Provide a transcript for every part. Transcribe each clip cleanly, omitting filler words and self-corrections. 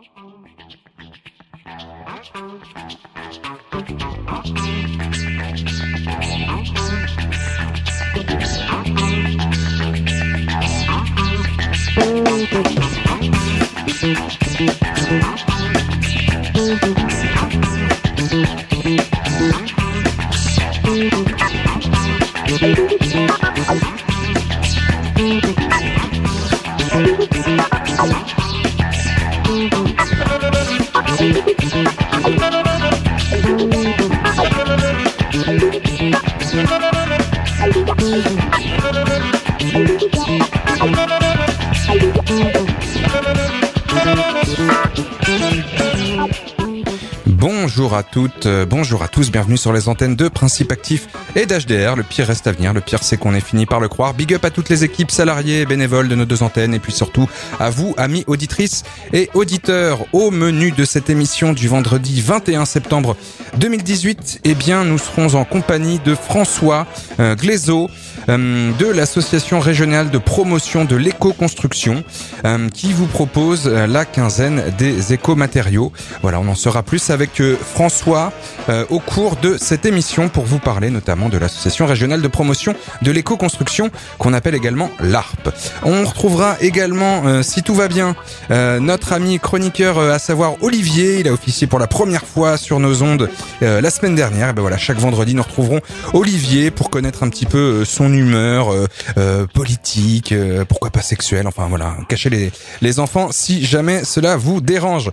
Bonjour à toutes, bonjour à tous, bienvenue sur les antennes de Principe Actif et d'HDR. Le pire reste à venir, le pire c'est qu'on est fini par le croire. Big up à toutes les équipes salariées et bénévoles de nos deux antennes et puis surtout à vous, amis auditrices et auditeurs. Au menu de cette émission du vendredi 21 septembre 2018, eh bien nous serons en compagnie de François Glaiseau de l'association régionale de promotion de l'éco-construction qui vous propose la quinzaine des éco-matériaux. Voilà, on en saura plus avec François au cours de cette émission pour vous parler notamment de l'association régionale de promotion de l'éco-construction qu'on appelle également l'ARP. On retrouvera également, si tout va bien, notre ami chroniqueur, à savoir Olivier. Il a officié pour la première fois sur nos ondes la semaine dernière. Et ben voilà, chaque vendredi nous retrouverons Olivier pour connaître un petit peu son humeur politique, pourquoi pas sexuelle, enfin voilà, cachez les enfants si jamais cela vous dérange.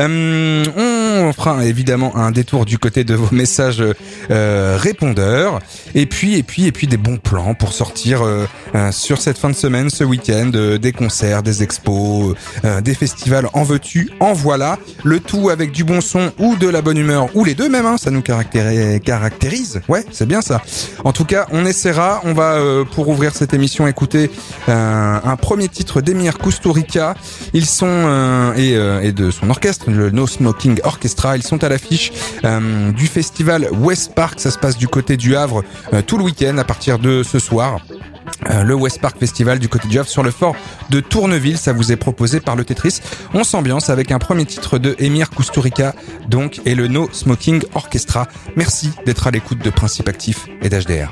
On fera évidemment un détour du côté de vos messages répondeurs et puis des bons plans pour sortir sur cette fin de semaine, ce week-end, des concerts, des expos, des festivals, en veux-tu, en voilà, le tout avec du bon son ou de la bonne humeur ou les deux même, hein, ça nous caractérise, ouais, c'est bien ça. En tout cas, on essaiera, on va pour ouvrir cette émission écouter un premier titre d'Emir Kusturica. Ils sont et de son orchestre, le No Smoking Orchestra. Ils sont à l'affiche du festival West Park. Ça se passe du côté du Havre tout le week-end à partir de ce soir. Le West Park Festival du côté du Havre sur le fort de Tourneville, ça vous est proposé par le Tetris. On s'ambiance avec un premier titre de Emir Kusturica donc et le No Smoking Orchestra. Merci d'être à l'écoute de Principe Actif et d'HDR.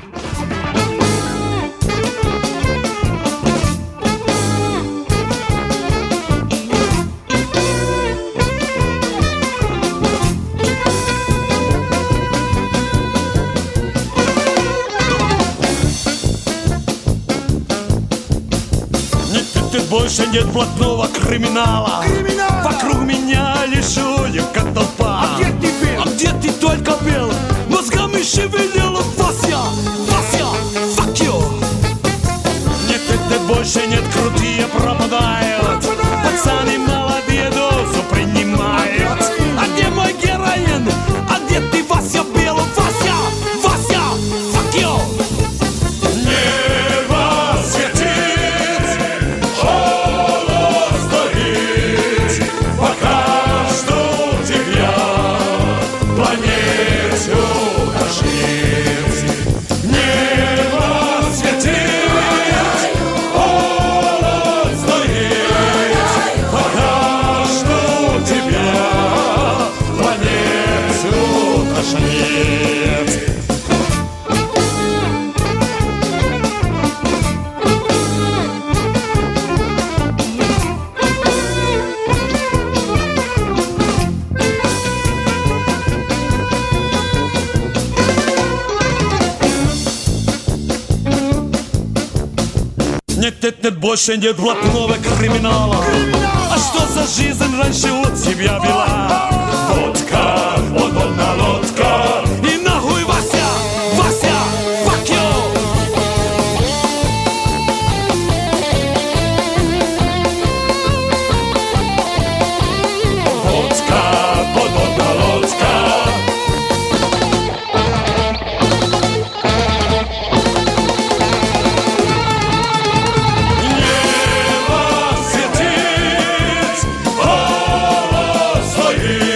Больше нет блатного криминала. Вокруг меня лишь уютка толпа. А где ты только был? Мозгами шевелил. Вася, Вася, fuck you. Нет, это больше нет, крутые пропадают. Пацаны молодые дозу принимают. А где мой героин? А где ты, Вася, был? Вася, Вася, fuck you. Нет, больше нет блатного криминала. А что за жизнь раньше у тебя была? Водка, водная лодка. И нахуй, Вася, Вася, fuck you. Водка, водная лодка. Стоит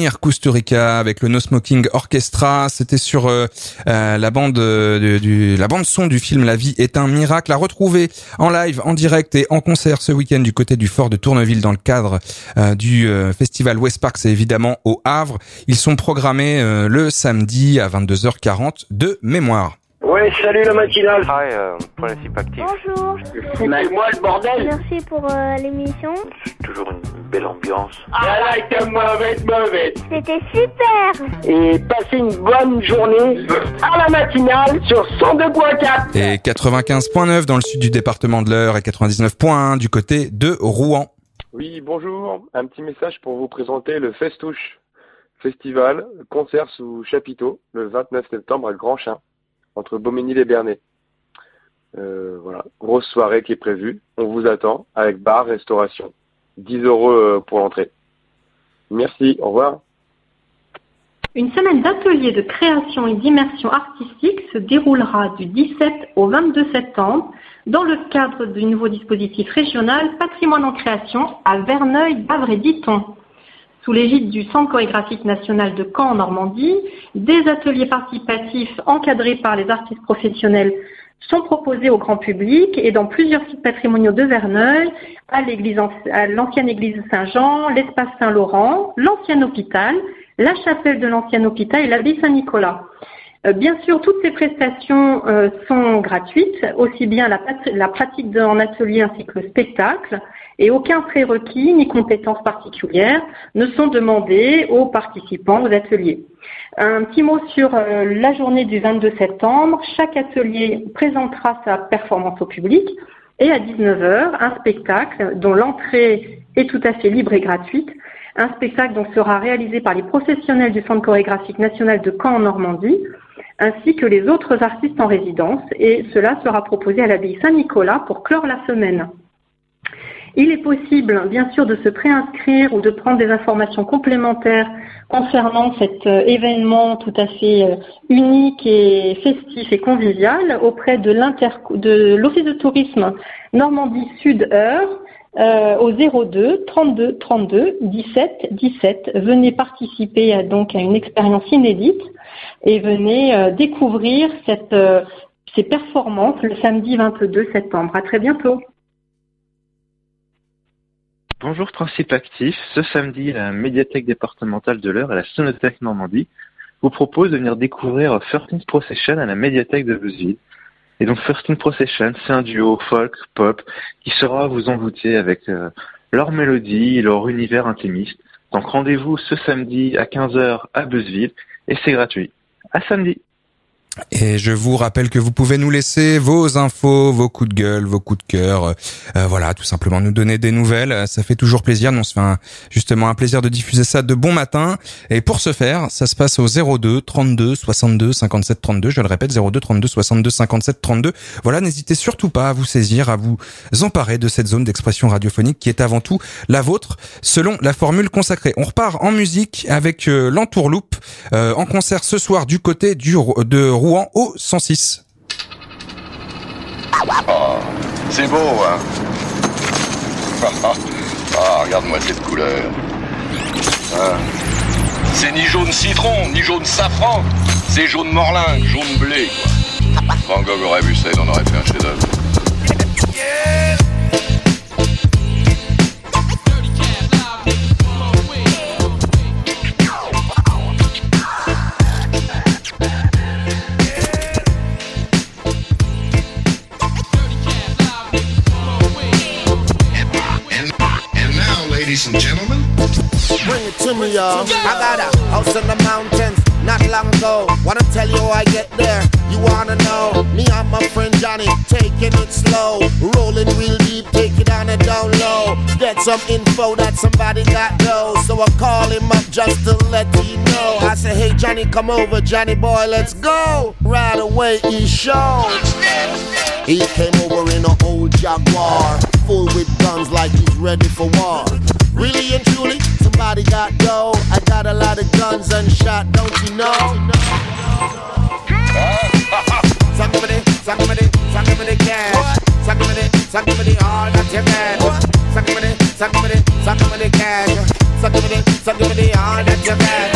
Emir Kusturica avec le No Smoking Orchestra. C'était sur la bande la bande son du film La vie est un miracle, à retrouver en live, en direct et en concert ce week-end du côté du fort de Tourneville dans le cadre du festival West Park, c'est évidemment au Havre. Ils sont programmés le samedi à 22h40 de mémoire. Ouais, salut la matinale. Principe actif. Bonjour. Foutez-moi le bordel. Merci pour l'émission. C'est toujours une belle ambiance. I like the mauvaise. C'était super. Et passez une bonne journée à la matinale sur 102.4. Et 95.9 dans le sud du département de l'Eure et 99.1 du côté de Rouen. Oui, bonjour. Un petit message pour vous présenter le Festouche Festival, concert sous chapiteau, le 29 septembre à Grand-Chin, entre Beauménil et Bernay. Voilà, grosse soirée qui est prévue. On vous attend avec bar, restauration. 10 € pour l'entrée. Merci, au revoir. Une semaine d'ateliers de création et d'immersion artistique se déroulera du 17 au 22 septembre dans le cadre du nouveau dispositif régional Patrimoine en création à Verneuil, Havre et Diton. Sous l'égide du Centre chorégraphique national de Caen en Normandie, des ateliers participatifs encadrés par les artistes professionnels sont proposés au grand public et dans plusieurs sites patrimoniaux de Verneuil, à l'ancienne église Saint-Jean, l'espace Saint-Laurent, l'ancien hôpital, la chapelle de l'ancien hôpital et l'abbaye Saint-Nicolas. Bien sûr, toutes ces prestations sont gratuites, aussi bien la pratique en atelier ainsi que le spectacle, et aucun prérequis ni compétences particulières ne sont demandés aux participants aux ateliers. Un petit mot sur la journée du 22 septembre. Chaque atelier présentera sa performance au public et à 19h, un spectacle dont l'entrée est tout à fait libre et gratuite. Un spectacle donc sera réalisé par les professionnels du Centre chorégraphique national de Caen en Normandie, ainsi que les autres artistes en résidence, et cela sera proposé à l'abbaye Saint-Nicolas pour clore la semaine. Il est possible, bien sûr, de se préinscrire ou de prendre des informations complémentaires concernant cet événement tout à fait unique et festif et convivial auprès de l'Office de tourisme Normandie Sud-Eure au 02 32 32 17 17. Venez participer donc à une expérience inédite et venez découvrir ces performances le samedi 22 septembre. À très bientôt. Bonjour Principe Actif, ce samedi, la médiathèque départementale de l'Eure et la Sonothèque Normandie vous propose de venir découvrir 13th Procession à la médiathèque de Beuzeville. Et donc 13th Procession, c'est un duo folk-pop qui saura vous envoûter avec leur mélodie et leur univers intimiste. Donc rendez-vous ce samedi à 15h à Beuzeville et c'est gratuit. À samedi. Et je vous rappelle que vous pouvez nous laisser vos infos, vos coups de gueule, vos coups de cœur, voilà, tout simplement nous donner des nouvelles, ça fait toujours plaisir. Nous on se fait justement un plaisir de diffuser ça de bon matin. Et pour ce faire, ça se passe au 02 32 62 57 32, je le répète, 02 32 62 57 32. Voilà, n'hésitez surtout pas à vous saisir, à vous emparer de cette zone d'expression radiophonique qui est avant tout la vôtre, selon la formule consacrée. On repart en musique avec l'Entourloupe, en concert ce soir du côté de Rouen au 106. Oh, c'est beau, hein. Ah, regarde-moi cette couleur. Hein. C'est ni jaune citron, ni jaune safran. C'est jaune morlingue, jaune blé, quoi. Van Gogh aurait vu ça, il en aurait fait un chef-d'œuvre. Yeah. Ladies and gentlemen, bring it to me, y'all. I got a house in the mountains not long ago. Wanna tell you how I get there? You wanna know? Me and my friend Johnny taking it slow, rolling real deep, take it on a down low. Get some info that somebody got though, so I call him up just to let you know. I say, hey Johnny, come over, Johnny boy, let's go. Right away he showed. He came over in an old Jaguar, full with guns like he's ready for war. Really and truly, somebody got dough. I got a lot of guns unshot, don't you know? Somebody, somebody, somebody cash. Somebody, somebody, all that you got. Somebody, somebody, somebody cash. Somebody, somebody, all that you got.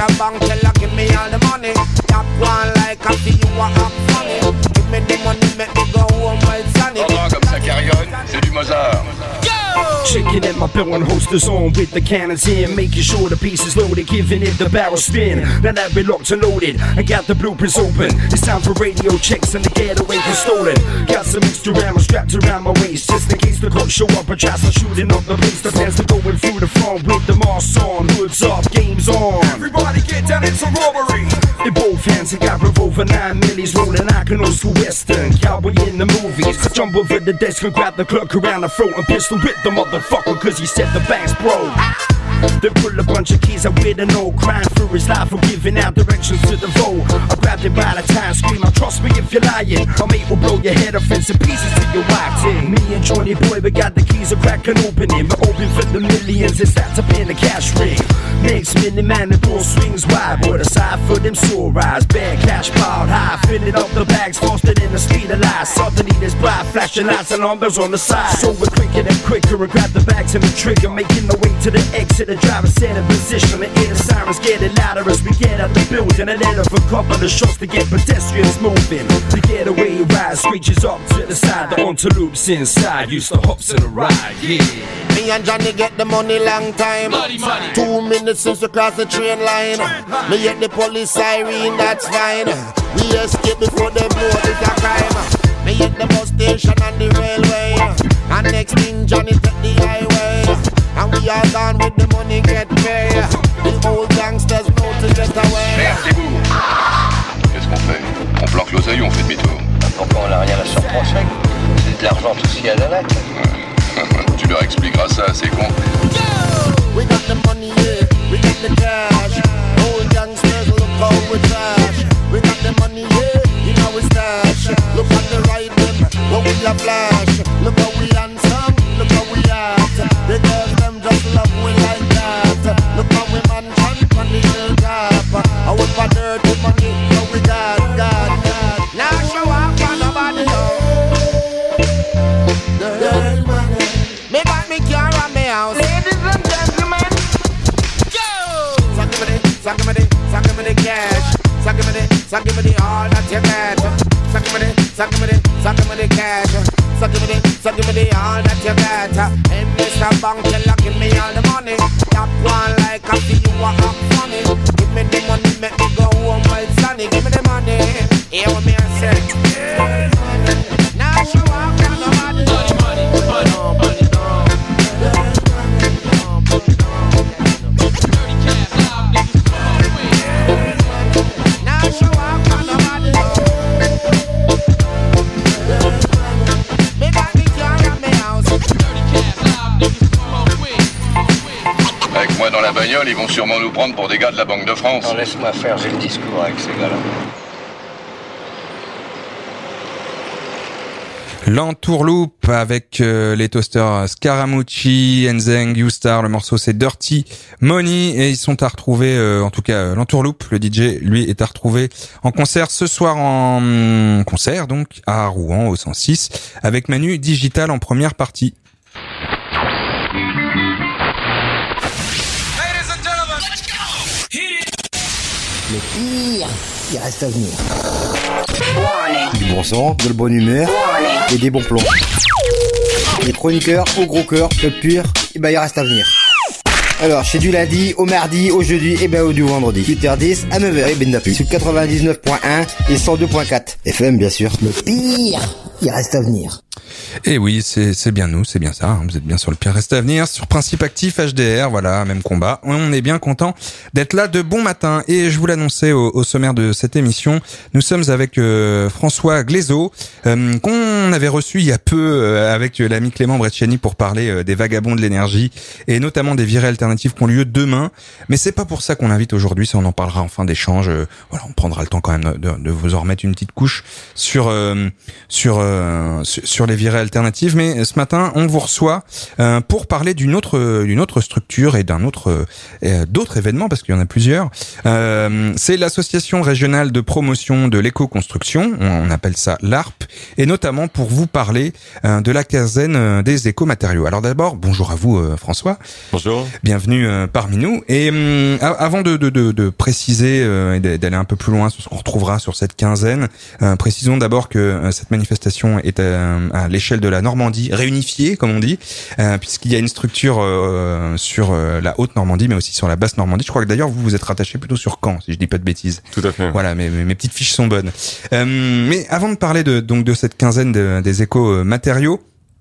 Mr. Bank teller, give me all the money. Top one like a fee, you are up funny. Give me the money, make me go home while sunny. Comme ça carillonne, c'est du Mozart. Chicken at my barrel holsters on with the cannons in, making sure the piece is loaded, giving it the barrel spin. Now that we're locked and loaded, I got the blueprints open. It's time for radio checks and the getaway was stolen. Got some extra ammo strapped around my waist, just in case the cops show up and try some shooting up the place. The fans are going through the front with the masks on, hoods up, games on. Everybody get down, it's a robbery. They both hands, I got revolver 9 millis rolling like an old school western cowboy in the movies. Jump over the desk and grab the clerk around the throat and pistol whip the motherfucker cause he said the bank's broke. They pull a bunch of keys out with a no crime through his life for giving out directions to the vote. I grabbed it by the time, scream out, trust me if you're lying. My mate will blow your head off into pieces till you're wiped in. Me and Johnny Boy, we got the keys, a crack and opening. We're open for the millions, it's that to pay the cash ring. Next minute, man, the door swings wide. But aside for them sore eyes, bad cash piled high. Filling up the bags faster than the speed of light. Suddenly there's bright flashing lights, alarm bells on the side. So we're quicker and quicker and grab the bags and the trigger. Making the way to the exit, the driver set in position. The air sirens getting louder as we get out the building. I let off a couple of shots to get pedestrians moving. The getaway ride screeches up to the side. The antelopes inside used to hops in a ride, yeah. Me and Johnny get the money long time. Money. 2 minutes since we cross the train line. Me hit the police siren, that's fine. We escape before them know it's a crime. Me hit the bus station and the railway. And next thing Johnny take the highway. And we are gone with the money get paid. The old gangsters know to get away. Merde, les bourgs. Qu'est-ce qu'on fait? On planque l'oseille ou on fait demi-tour? Pourquoi on n'a rien à se reprocher? C'est de l'argent tout ce qu'il y a de la Tu leur expliqueras ça, c'est con. We got the money, yeah, we got the cash. Old gangsters, look how we trash. We got the money, yeah, in our stash. Look at the right them, what we a flash. Look how we handsome, look how we act. The girls them just love we like that. Look how we mansion on the hilltop. I whip a dirty money, now we got. Now show up for nobody know. Dirty money. Me got me car and me house. Ladies and gentlemen, go! So give me the cash. So give me the all that you got. So give me the cash. So give me the all that you got. Hey, Mr. Bank teller, give me all the money. Top one like a fee, you are up funny. Give me the money, make me go home while sunny. Give me the money, hear what me I say. Now show up, got nobody. Money. Avec moi dans la bagnole, ils vont sûrement nous prendre pour des gars de la Banque de France. Non, laisse-moi faire, j'ai le discours avec ces gars-là. L'entourloupe avec les toasters Scaramucci, Enzeng, U-Star. Le morceau c'est Dirty Money et ils sont à retrouver, en tout cas l'entourloupe, le DJ lui est à retrouver en concert ce soir en concert donc à Rouen au 106 avec Manu Digital en première partie. Le pire, il reste à venir. Du bon sang, de la bonne humeur et des bons plans. Les chroniqueurs au gros cœur, le pire, il reste à venir. Alors, c'est du lundi au mardi, au jeudi et au du vendredi. 8h10 à 9h et Bendapi. Sur 99.1 et 102.4. FM, bien sûr. Le pire, il reste à venir. Et oui, c'est bien nous, c'est bien ça. Hein. Vous êtes bien sur le pire reste à venir, sur Principe Actif HDR, voilà, même combat. On est bien content d'être là de bon matin. Et je vous l'annonçais au sommaire de cette émission, nous sommes avec François Glaiseau, qu'on avait reçu il y a peu avec l'ami Clément Brecciani pour parler des vagabonds de l'énergie et notamment des virées alternatives qui ont lieu demain. Mais c'est pas pour ça qu'on l'invite aujourd'hui, ça on en parlera en fin d'échange. Voilà, on prendra le temps quand même de vous en remettre une petite couche sur les virées alternative. Mais ce matin, on vous reçoit pour parler d'une autre structure et d'autres événements, parce qu'il y en a plusieurs. C'est l'association régionale de promotion de l'éco-construction, on appelle ça l'ARP, et notamment pour vous parler de la quinzaine des éco-matériaux. Alors d'abord, bonjour à vous François. Bonjour. Bienvenue parmi nous. Et avant de préciser et d'aller un peu plus loin sur ce qu'on retrouvera sur cette quinzaine, précisons d'abord que cette manifestation est à l'échelle de la Normandie, réunifiée comme on dit, puisqu'il y a une structure sur la Haute-Normandie, mais aussi sur la Basse-Normandie. Je crois que d'ailleurs vous êtes rattaché plutôt sur Caen, si je dis pas de bêtises. Tout à fait. Voilà, mes petites fiches sont bonnes. Mais avant de parler de cette quinzaine des éco-matériaux,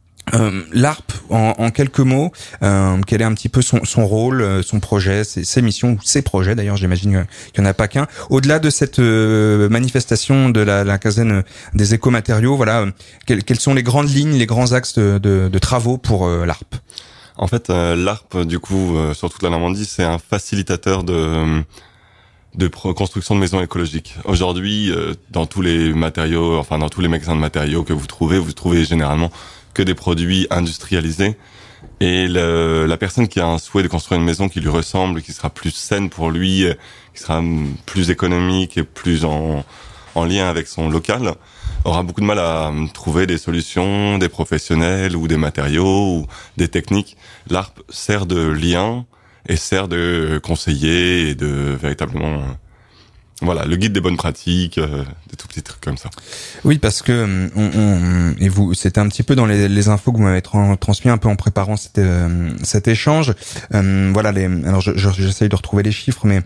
l'ARP, en quelques mots, quel est un petit peu son rôle, son projet, ses missions, ou ses projets d'ailleurs, j'imagine qu'il n'y en a pas qu'un. Au-delà de cette manifestation de la quinzaine des éco-matériaux, voilà, quelles sont les grandes lignes, les grands axes de travaux pour l'ARP? En fait, l'ARP, du coup, sur toute la Normandie, c'est un facilitateur de construction de maisons écologiques. Aujourd'hui, dans tous les matériaux, enfin dans tous les magasins de matériaux que vous trouvez généralement que des produits industrialisés. Et la personne qui a un souhait de construire une maison qui lui ressemble, qui sera plus saine pour lui, qui sera plus économique et plus en lien avec son local, aura beaucoup de mal à trouver des solutions, des professionnels ou des matériaux ou des techniques. L'ARP sert de lien et sert de conseiller et de véritablement voilà, le guide des bonnes pratiques, des tout petits trucs comme ça. Oui, parce que et vous, c'était un petit peu dans les infos que vous m'avez transmis un peu en préparant cet échange. Voilà, alors j'essaye de retrouver les chiffres, mais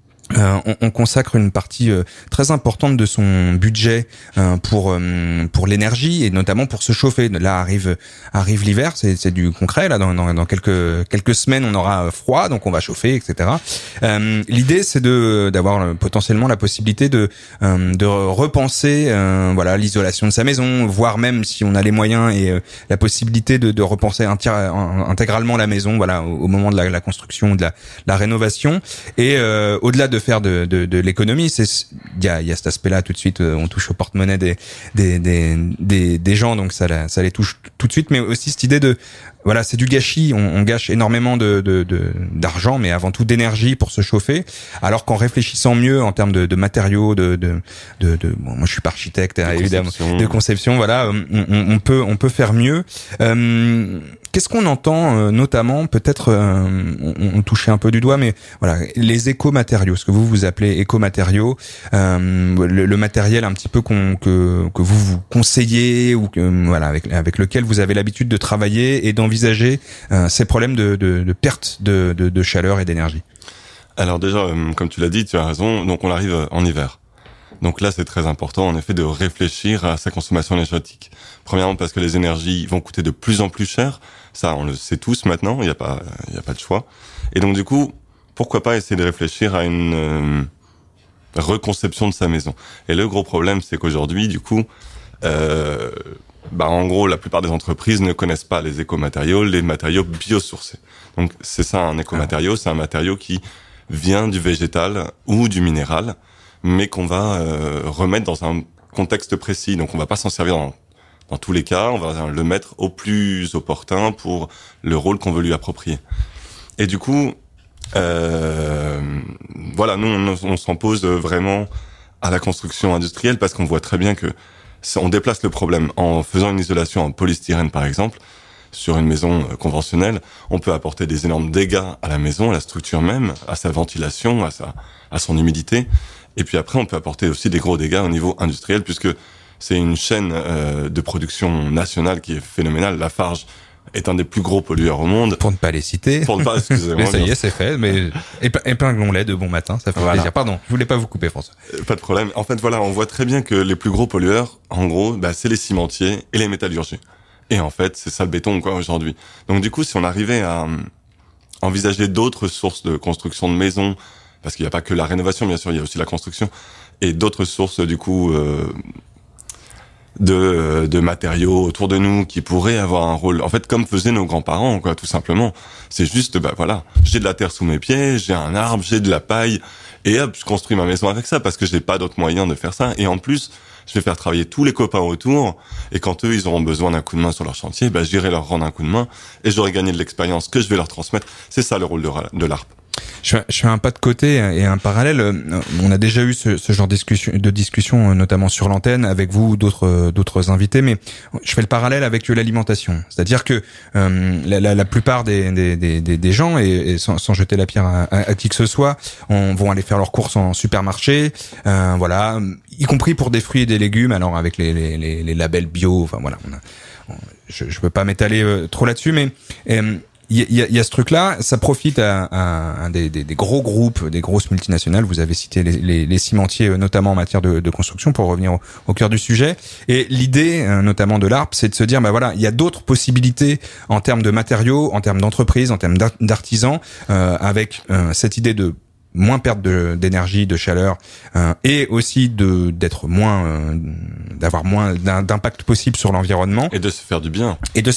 on consacre une partie très importante de son budget pour l'énergie et notamment pour se chauffer. Là arrive l'hiver, c'est du concret. Là dans quelques semaines on aura froid, donc on va chauffer, etc. L'idée c'est d'avoir potentiellement la possibilité de repenser voilà l'isolation de sa maison, voire même si on a les moyens et la possibilité de repenser intégralement la maison, voilà, au moment de la construction ou de la rénovation. Et au-delà de faire de l'économie, il y a cet aspect-là tout de suite, on touche au porte-monnaie des gens, donc ça les touche tout de suite, mais aussi cette idée de voilà, c'est du gâchis, on gâche énormément d'argent, mais avant tout d'énergie pour se chauffer, alors qu'en réfléchissant mieux en termes de matériaux, bon, moi je suis pas architecte, évidemment, de conception, voilà, on peut faire mieux. Qu'est-ce qu'on entend notamment, peut-être on touchait un peu du doigt, mais voilà, les éco-matériaux, ce que vous appelez éco-matériaux, le matériel un petit peu que vous conseillez ou que voilà avec lequel vous avez l'habitude de travailler et d'envisager ces problèmes de perte de chaleur et d'énergie. Alors déjà, comme tu l'as dit, tu as raison. Donc on arrive en hiver. Donc là, c'est très important, en effet, de réfléchir à sa consommation énergétique. Premièrement, parce que les énergies vont coûter de plus en plus cher. Ça, on le sait tous maintenant. Il y a pas de choix. Et donc, du coup, pourquoi pas essayer de réfléchir à une reconception de sa maison. Et le gros problème, c'est qu'aujourd'hui, du coup, en gros, la plupart des entreprises ne connaissent pas les écomatériaux, les matériaux biosourcés. Donc, c'est ça, un écomatériau, c'est un matériau qui vient du végétal ou du minéral, mais qu'on va remettre dans un contexte précis. Donc on va pas s'en servir dans tous les cas, on va le mettre au plus opportun pour le rôle qu'on veut lui approprier. Et du coup, voilà, nous on s'en pose vraiment à la construction industrielle parce qu'on voit très bien que on déplace le problème. En faisant une isolation en polystyrène par exemple, sur une maison conventionnelle, on peut apporter des énormes dégâts à la maison, à la structure même, à sa ventilation, à son humidité. Et puis après, on peut apporter aussi des gros dégâts au niveau industriel, puisque c'est une chaîne de production nationale qui est phénoménale. Lafarge est un des plus gros pollueurs au monde. Pour ne pas les citer. Excusez-moi. Mais ça y est, c'est fait. Mais épinglons-les de bon matin, ça fait plaisir. Pardon, je voulais pas vous couper, François. Pas de problème. En fait, voilà, on voit très bien que les plus gros pollueurs, en gros, c'est les cimentiers et les métallurgies. Et en fait, c'est ça le béton, quoi, aujourd'hui. Donc du coup, si on arrivait à envisager d'autres sources de construction de maisons, parce qu'il n'y a pas que la rénovation, bien sûr, il y a aussi la construction, et d'autres sources, du coup, de matériaux autour de nous qui pourraient avoir un rôle, en fait, comme faisaient nos grands-parents, quoi, tout simplement. C'est juste, voilà, j'ai de la terre sous mes pieds, j'ai un arbre, j'ai de la paille, Et hop, je construis ma maison avec ça parce que j'ai pas d'autre moyen de faire ça. Et en plus, je vais faire travailler tous les copains autour. Et quand eux, ils auront besoin d'un coup de main sur leur chantier, j'irai leur rendre un coup de main et j'aurai gagné de l'expérience que je vais leur transmettre. C'est ça le rôle de l'ARP. Je fais un pas de côté et un parallèle. On a déjà eu ce genre de discussion, notamment sur l'antenne, avec vous ou d'autres invités, mais je fais le parallèle avec l'alimentation. C'est-à-dire que la plupart des gens, et sans jeter la pierre à qui que ce soit, vont aller faire leurs courses en supermarché, voilà, y compris pour des fruits et des légumes. Alors avec les labels bio, enfin voilà, je veux pas m'étaler trop là-dessus, mais il y a ce truc-là, ça profite à des gros groupes, des grosses multinationales. Vous avez cité les cimentiers, notamment en matière de construction, pour revenir au cœur du sujet. Et l'idée, notamment de l'ARP, c'est de se dire, voilà, il y a d'autres possibilités en termes de matériaux, en termes d'entreprises, en termes d'artisans, avec cette idée de moins perdre d'énergie, de chaleur, et aussi d'être moins, d'avoir moins d'impact possible sur l'environnement. Et de se faire du bien.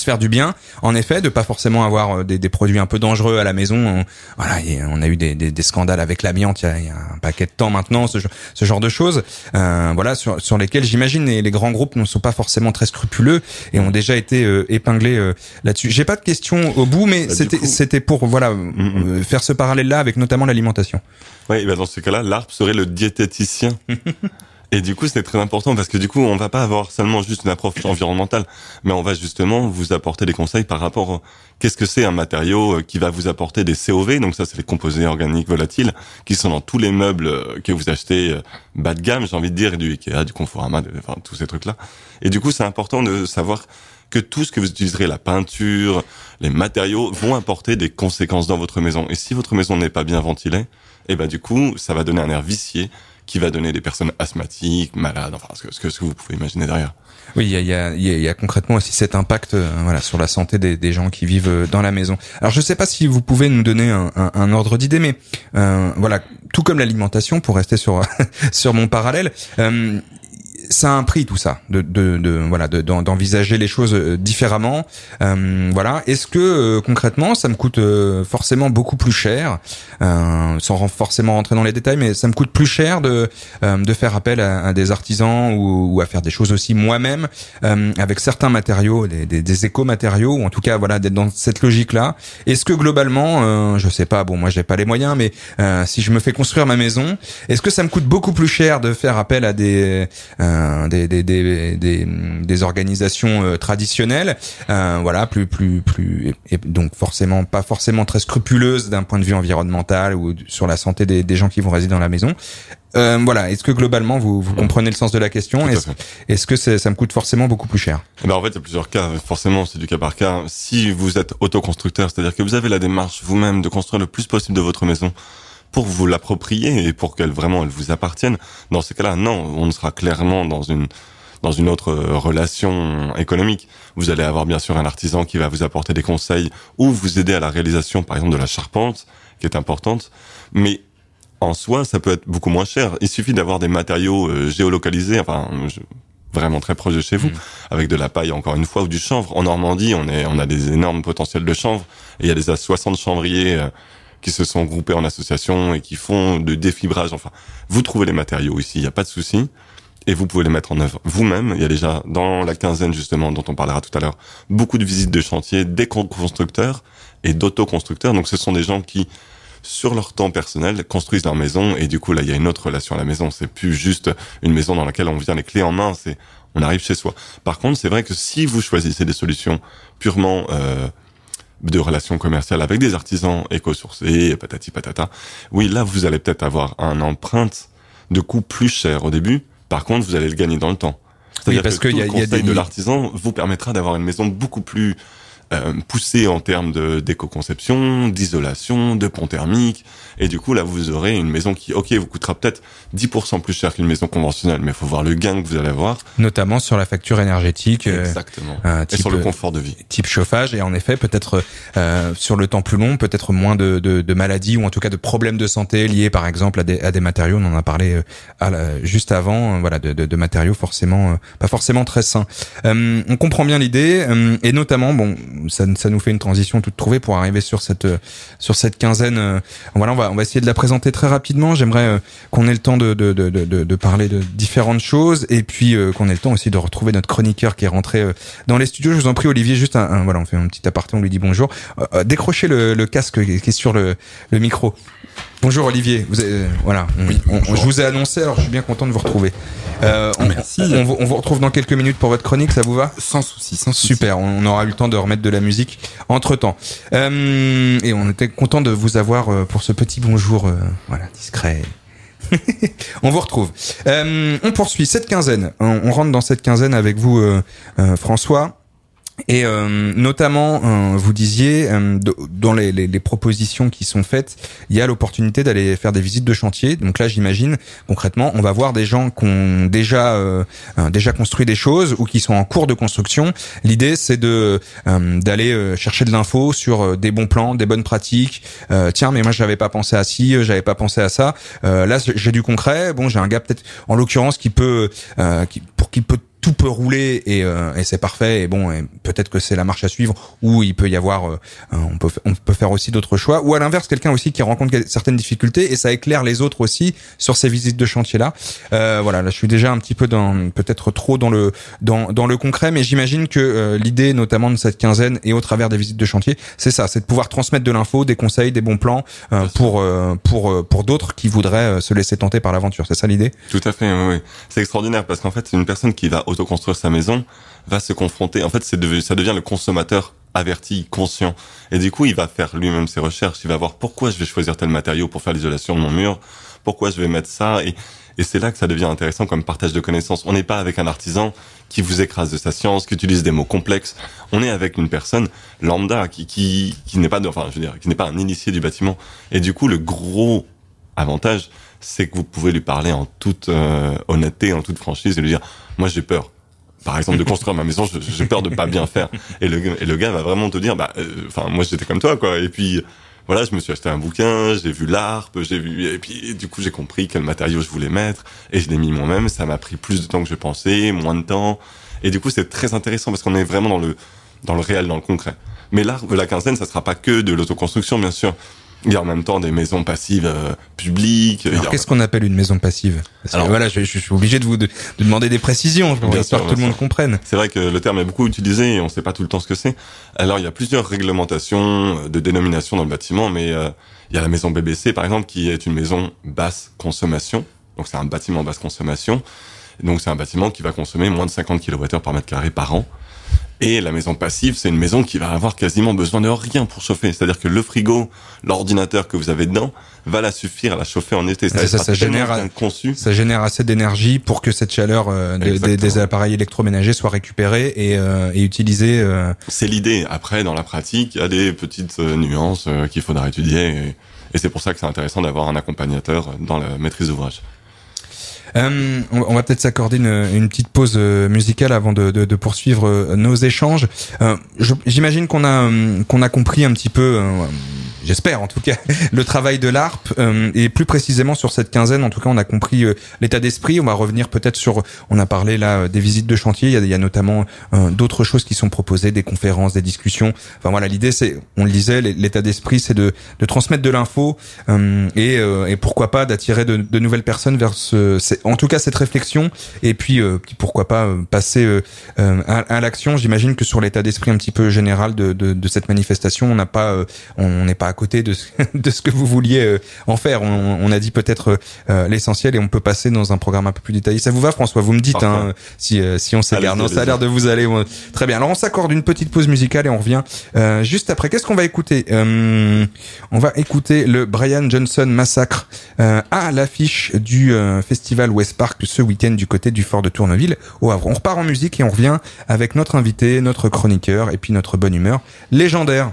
En effet, de pas forcément avoir des produits un peu dangereux à la maison. Voilà, on a eu des scandales avec l'amiante il y a un paquet de temps maintenant, ce genre de choses. Voilà, sur lesquels j'imagine les grands groupes ne sont pas forcément très scrupuleux et ont déjà été épinglés là-dessus. J'ai pas de questions au bout, mais c'était pour faire ce parallèle-là avec notamment l'alimentation. Oui, dans ce cas-là, l'ARP serait le diététicien. Et du coup, c'est très important parce que du coup, on va pas avoir seulement juste une approche environnementale, mais on va justement vous apporter des conseils par rapport à qu'est-ce que c'est un matériau qui va vous apporter des COV. Donc ça, c'est les composés organiques volatiles qui sont dans tous les meubles que vous achetez bas de gamme, j'ai envie de dire, du Ikea, du Conforama, enfin tous ces trucs-là. Et du coup, c'est important de savoir que tout ce que vous utiliserez, la peinture, les matériaux, vont apporter des conséquences dans votre maison. Et si votre maison n'est pas bien ventilée, du coup, ça va donner un air vicié qui va donner des personnes asthmatiques, malades, enfin, ce que vous pouvez imaginer derrière. Oui, il y a concrètement aussi cet impact, sur la santé des gens qui vivent dans la maison. Alors, je sais pas si vous pouvez nous donner un ordre d'idée, mais, voilà, tout comme l'alimentation, pour rester sur mon parallèle, ça a un prix, tout ça, d'envisager les choses différemment. Voilà. Est-ce que concrètement, ça me coûte forcément beaucoup plus cher, sans forcément rentrer dans les détails, mais ça me coûte plus cher de faire appel à des artisans ou à faire des choses aussi moi-même avec certains matériaux, des éco-matériaux, ou en tout cas voilà, d'être dans cette logique-là. Est-ce que globalement, je sais pas, bon, moi j'ai pas les moyens, mais si je me fais construire ma maison, est-ce que ça me coûte beaucoup plus cher de faire appel à des organisations traditionnelles, voilà, plus et donc pas forcément très scrupuleuses d'un point de vue environnemental ou sur la santé des gens qui vont résider dans la maison. Voilà, est-ce que globalement vous comprenez le sens de la question? Est-ce que ça me coûte forcément beaucoup plus cher? En fait, il y a plusieurs cas. Forcément, c'est du cas par cas. Si vous êtes autoconstructeur, c'est-à-dire que vous avez la démarche vous-même de construire le plus possible de votre maison pour vous l'approprier et pour qu'elle vous appartienne, dans ces cas-là, non, on sera clairement dans une autre relation économique. Vous allez avoir bien sûr un artisan qui va vous apporter des conseils ou vous aider à la réalisation, par exemple, de la charpente, qui est importante. Mais en soi, ça peut être beaucoup moins cher. Il suffit d'avoir des matériaux géolocalisés, vraiment très proches de chez vous, avec de la paille, encore une fois, ou du chanvre. En Normandie, on a des énormes potentiels de chanvre, et il y a des 60 chanvriers qui se sont groupés en association et qui font de défibrage. Enfin, vous trouvez les matériaux ici, il n'y a pas de souci. Et vous pouvez les mettre en œuvre vous-même. Il y a déjà, dans la quinzaine, justement, dont on parlera tout à l'heure, beaucoup de visites de chantier des constructeurs et d'autoconstructeurs. Donc, ce sont des gens qui, sur leur temps personnel, construisent leur maison. Et du coup, là, il y a une autre relation à la maison. C'est plus juste une maison dans laquelle on vient les clés en main. On arrive chez soi. Par contre, c'est vrai que si vous choisissez des solutions purement, de relations commerciales avec des artisans éco-sourcés, patati patata, oui, là, vous allez peut-être avoir un empreinte de coût plus cher au début. Par contre, vous allez le gagner dans le temps. C'est-à-dire parce que tout le conseil de l'artisan vous permettra d'avoir une maison beaucoup plus poussée en termes d'éco-conception, d'isolation, de pont thermique. Et du coup, là, vous aurez une maison qui, vous coûtera peut-être 10% plus cher qu'une maison conventionnelle, mais il faut voir le gain que vous allez avoir. Notamment sur la facture énergétique. Exactement. Et sur le confort de vie. Type chauffage. Et en effet, peut-être sur le temps plus long, peut-être moins de maladies ou en tout cas de problèmes de santé liés, par exemple, à des matériaux. On en a parlé juste avant. Voilà, de matériaux pas forcément très sains. On comprend bien l'idée. Et notamment, ça nous fait une transition toute trouvée pour arriver sur cette quinzaine. Voilà, on va essayer de la présenter très rapidement. J'aimerais qu'on ait le temps de parler de différentes choses et puis qu'on ait le temps aussi de retrouver notre chroniqueur qui est rentré dans les studios. Je vous en prie, Olivier, juste voilà, on fait un petit aparté, on lui dit bonjour. Décrochez le casque qui est sur le micro. Bonjour Olivier, voilà, je vous ai annoncé, alors je suis bien content de vous retrouver. Merci. On vous retrouve dans quelques minutes pour votre chronique, ça vous va ? Sans souci, sans souci. Super, on aura eu le temps de remettre de la musique entre-temps. Et on était content de vous avoir pour ce petit bonjour, voilà, discret. On vous retrouve. On poursuit cette quinzaine. On rentre dans cette quinzaine avec vous, François. Et notamment, vous disiez, dans les propositions qui sont faites, il y a l'opportunité d'aller faire des visites de chantier. Donc là, j'imagine, concrètement, on va voir des gens qui ont déjà construit des choses ou qui sont en cours de construction. L'idée, c'est d'aller chercher de l'info sur des bons plans, des bonnes pratiques. Tiens, mais moi, j'avais pas pensé à ci, j'avais pas pensé à ça. Là, j'ai du concret. Bon, j'ai un gars peut-être, en l'occurrence, qui peut tout peut rouler et c'est parfait et bon, et peut-être que c'est la marche à suivre, ou il peut y avoir on peut faire aussi d'autres choix, ou à l'inverse quelqu'un aussi qui rencontre certaines difficultés et ça éclaire les autres aussi sur ces visites de chantier là. Voilà, là je suis déjà un petit peu peut-être trop dans le concret, mais j'imagine que l'idée notamment de cette quinzaine et au travers des visites de chantier, c'est ça, c'est de pouvoir transmettre de l'info, des conseils, des bons plans pour d'autres qui voudraient se laisser tenter par l'aventure. C'est ça l'idée ? Tout à fait, oui. C'est extraordinaire parce qu'en fait, c'est une personne qui va autoconstruire sa maison, va se confronter. En fait, ça devient le consommateur averti, conscient. Et du coup, il va faire lui-même ses recherches. Il va voir pourquoi je vais choisir tel matériau pour faire l'isolation de mon mur, pourquoi je vais mettre ça. Et c'est là que ça devient intéressant comme partage de connaissances. On n'est pas avec un artisan qui vous écrase de sa science, qui utilise des mots complexes. On est avec une personne lambda qui n'est pas qui n'est pas un initié du bâtiment. Et du coup, le gros avantage, c'est que vous pouvez lui parler en toute honnêteté, en toute franchise et lui dire « Moi, j'ai peur. Par exemple, de construire ma maison, j'ai peur de pas bien faire. » Et le gars va vraiment te dire « moi, j'étais comme toi, quoi. » Et puis, voilà, je me suis acheté un bouquin, j'ai vu l'ARP, et puis, du coup, j'ai compris quel matériau je voulais mettre et je l'ai mis moi-même. Ça m'a pris plus de temps que je pensais, moins de temps. Et du coup, c'est très intéressant parce qu'on est vraiment dans le réel, dans le concret. Mais l'ARP de la quinzaine, ça sera pas que de l'autoconstruction, bien sûr. Il y a en même temps des maisons passives publiques. Alors, qu'est-ce qu'on appelle une maison passive ? Alors, voilà, je suis obligé de demander des précisions, histoire que tout le monde comprenne. C'est vrai que le terme est beaucoup utilisé et on ne sait pas tout le temps ce que c'est. Alors, il y a plusieurs réglementations de dénomination dans le bâtiment, mais il y a la maison BBC, par exemple, qui est une maison basse consommation. Donc, c'est un bâtiment basse consommation. Donc, c'est un bâtiment qui va consommer moins de 50 kWh par mètre carré par an. Et la maison passive, c'est une maison qui va avoir quasiment besoin de rien pour chauffer. C'est-à-dire que le frigo, l'ordinateur que vous avez dedans, va la suffire à la chauffer en été. Ça génère assez d'énergie pour que cette chaleur des appareils électroménagers soit récupérée et utilisée. C'est l'idée. Après, dans la pratique, il y a des petites nuances qu'il faudra étudier. Et c'est pour ça que c'est intéressant d'avoir un accompagnateur dans la maîtrise d'ouvrage. On va peut-être s'accorder une petite pause musicale avant de poursuivre nos échanges. J'imagine qu'on a compris un petit peu, j'espère en tout cas, le travail de l'ARP et plus précisément sur cette quinzaine. En tout cas, on a compris l'état d'esprit. On va revenir peut-être on a parlé là des visites de chantier. Il y a notamment d'autres choses qui sont proposées, des conférences, des discussions. Enfin voilà, l'idée c'est, on le disait, l'état d'esprit c'est de transmettre de l'info et pourquoi pas d'attirer de nouvelles personnes vers en tout cas cette réflexion et puis pourquoi pas passer à l'action. J'imagine que sur l'état d'esprit un petit peu général de cette manifestation, on n'est pas à côté de ce que vous vouliez en faire. On a dit peut-être l'essentiel et on peut passer dans un programme un peu plus détaillé. Ça vous va, François ? Vous me dites si on s'égare. Non, ça a l'air de vous aller. Très bien. Alors on s'accorde une petite pause musicale et on revient juste après. Qu'est-ce qu'on va écouter ? On va écouter le Brian Johnson Massacre à l'affiche du festival West Park ce week-end du côté du fort de Tourneville au Havre. On repart en musique et on revient avec notre invité, notre chroniqueur et puis notre bonne humeur légendaire.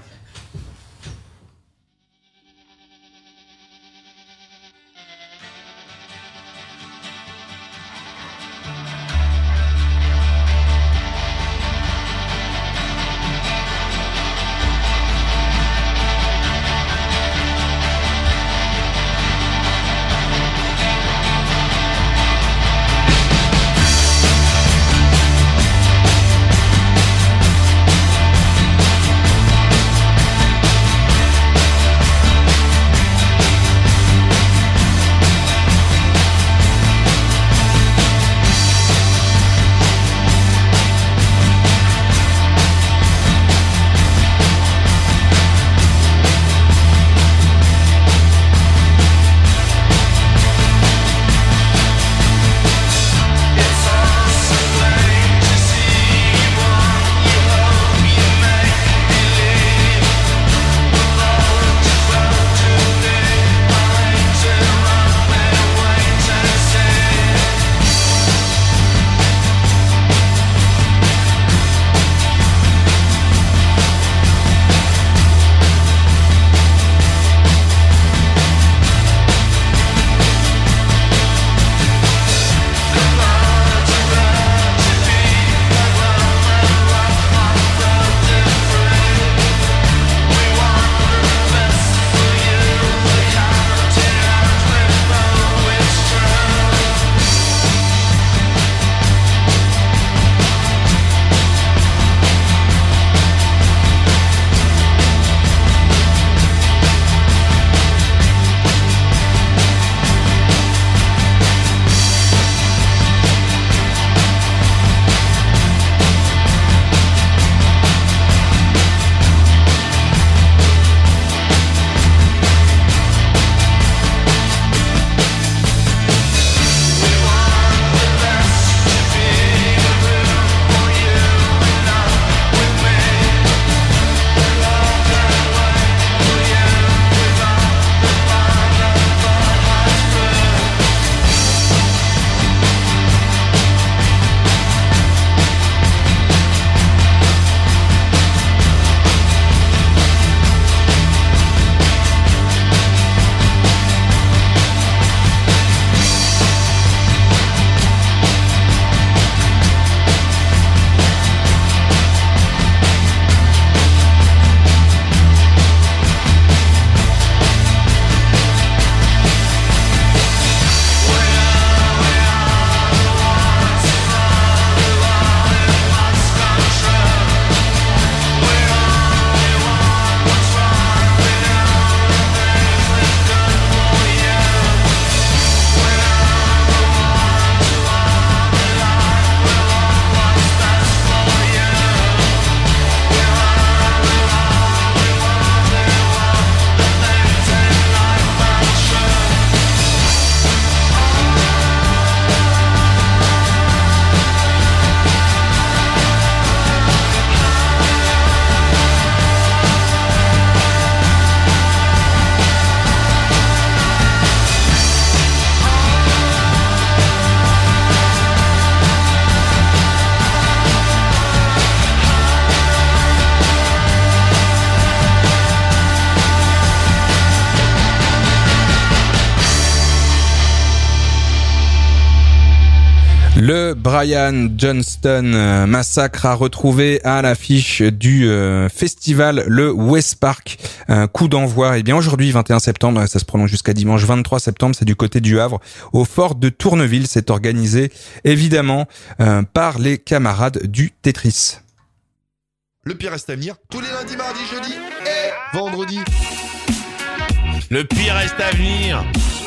Le Brian Johnston Massacre à retrouver à l'affiche du festival le West Park. Coup d'envoi, eh bien aujourd'hui 21 septembre, ça se prolonge jusqu'à dimanche 23 septembre, c'est du côté du Havre, au fort de Tourneville. C'est organisé évidemment par les camarades du Tetris. Le pire reste à venir tous les lundis, mardis, jeudis et vendredis. Le pire reste à venir.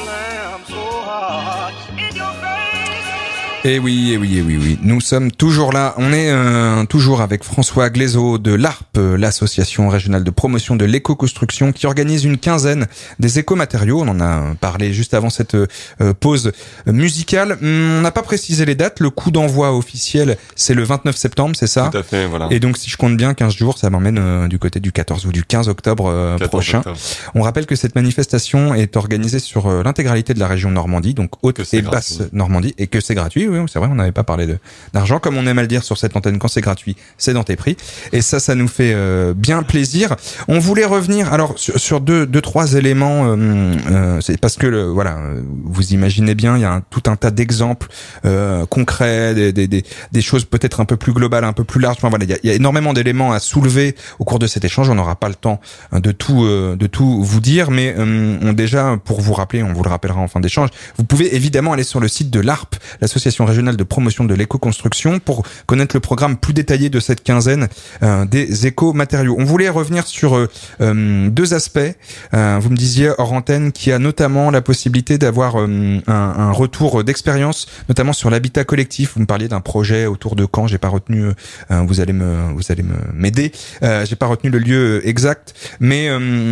Eh oui. Nous sommes toujours là. On est toujours avec François Glaiseau de l'ARP, l'association régionale de promotion de l'éco-construction, qui organise une quinzaine des écomatériaux. On en a parlé juste avant cette pause musicale. On n'a pas précisé les dates. Le coup d'envoi officiel, c'est le 29 septembre, c'est ça ? Tout à fait, voilà. Et donc, si je compte bien 15 jours, ça m'emmène du côté du 14 ou du 15 octobre prochain. Octobre. On rappelle que cette manifestation est organisée sur l'intégralité de la région Normandie, donc haute et basse Normandie, et que c'est gratuit. Oui, c'est vrai, on n'avait pas parlé d'argent, comme on aime à le dire sur cette antenne, quand c'est gratuit, c'est dans tes prix. Et ça nous fait bien plaisir. On voulait revenir alors sur deux, trois éléments. C'est parce que voilà, vous imaginez bien, il y a tout un tas d'exemples concrets, des choses peut-être un peu plus globales, un peu plus larges. Enfin voilà, il y a énormément d'éléments à soulever au cours de cet échange. On n'aura pas le temps de tout vous dire, mais déjà pour vous rappeler, on vous le rappellera en fin d'échange, vous pouvez évidemment aller sur le site de l'ARP, l'association régionale de promotion de l'éco-construction, pour connaître le programme plus détaillé de cette quinzaine des éco-matériaux. On voulait revenir sur deux aspects. Vous me disiez hors antenne qu'il y a notamment la possibilité d'avoir un retour d'expérience, notamment sur l'habitat collectif. Vous me parliez d'un projet autour de Caen. J'ai pas retenu. Vous allez m'aider. J'ai pas retenu le lieu exact, mais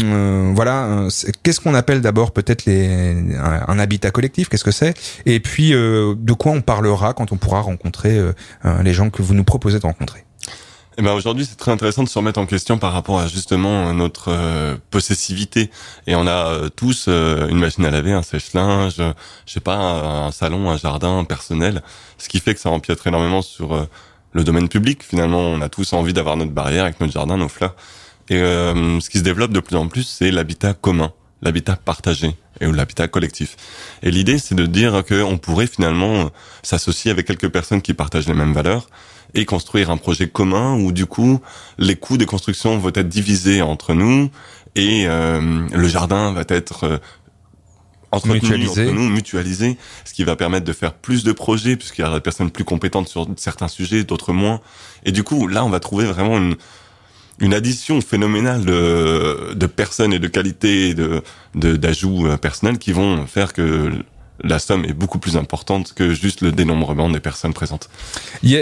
voilà. Qu'est-ce qu'on appelle d'abord peut-être un habitat collectif ? Qu'est-ce que c'est ? Et puis de quoi on parlera quand on pourra rencontrer les gens que vous nous proposez de rencontrer. Eh ben aujourd'hui, c'est très intéressant de se remettre en question par rapport à justement notre possessivité. Et on a tous une machine à laver, un sèche-linge, je sais pas, un salon, un jardin personnel, ce qui fait que ça empiète énormément sur le domaine public. Finalement, on a tous envie d'avoir notre barrière avec notre jardin, nos fleurs. Et ce qui se développe de plus en plus, c'est l'habitat commun, l'habitat partagé et l'habitat collectif. Et l'idée, c'est de dire qu'on pourrait finalement s'associer avec quelques personnes qui partagent les mêmes valeurs et construire un projet commun où du coup les coûts de construction vont être divisés entre nous et le jardin va être entretenu entre nous, mutualisé, ce qui va permettre de faire plus de projets puisqu'il y a des personnes plus compétentes sur certains sujets, d'autres moins. Et du coup, là, on va trouver vraiment une addition phénoménale de personnes et de qualités d'ajouts personnels qui vont faire que la somme est beaucoup plus importante que juste le dénombrement des personnes présentes. Je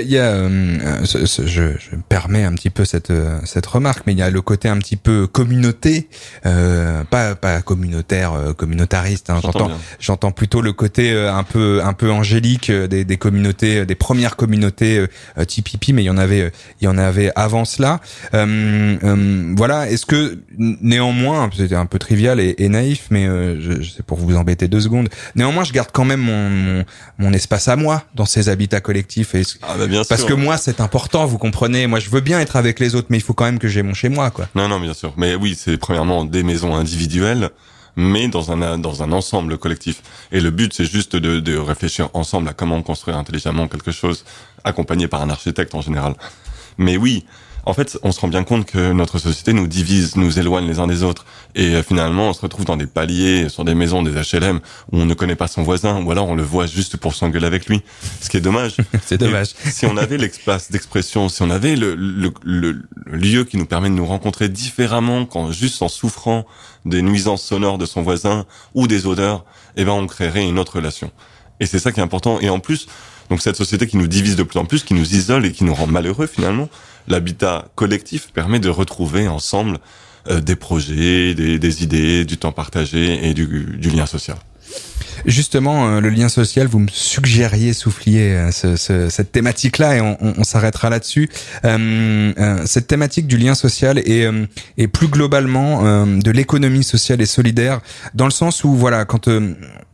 me permets un petit peu cette remarque, mais il y a le côté un petit peu communauté, pas communautaire, communautariste. Hein, j'entends plutôt le côté un peu angélique des communautés, des premières communautés type hippie, mais il y en avait avant cela. Voilà. Est-ce que néanmoins, c'était un peu trivial et naïf, mais c'est pour vous embêter 2 secondes. Néanmoins, je garde quand même mon espace à moi dans ces habitats collectifs. Parce que moi, c'est important, vous comprenez. Moi, je veux bien être avec les autres, mais il faut quand même que j'ai mon chez moi, quoi. Non, bien sûr. Mais oui, c'est premièrement des maisons individuelles, mais dans un ensemble collectif. Et le but, c'est juste de réfléchir ensemble à comment construire intelligemment quelque chose, accompagné par un architecte en général. Mais oui, en fait, on se rend bien compte que notre société nous divise, nous éloigne les uns des autres. Et finalement, on se retrouve dans des paliers, sur des maisons, des HLM, où on ne connaît pas son voisin, ou alors on le voit juste pour s'engueuler avec lui. Ce qui est dommage. C'est dommage. Si on avait l'espace d'expression, si on avait le lieu qui nous permet de nous rencontrer différemment, juste en souffrant des nuisances sonores de son voisin, ou des odeurs, on créerait une autre relation. Et c'est ça qui est important. Et en plus, donc cette société qui nous divise de plus en plus, qui nous isole et qui nous rend malheureux finalement, l'habitat collectif permet de retrouver ensemble des projets, des idées, du temps partagé et du lien social. Justement, le lien social, vous me souffliez cette thématique-là, et on s'arrêtera là-dessus. Cette thématique du lien social et plus globalement de l'économie sociale et solidaire, dans le sens où voilà, quand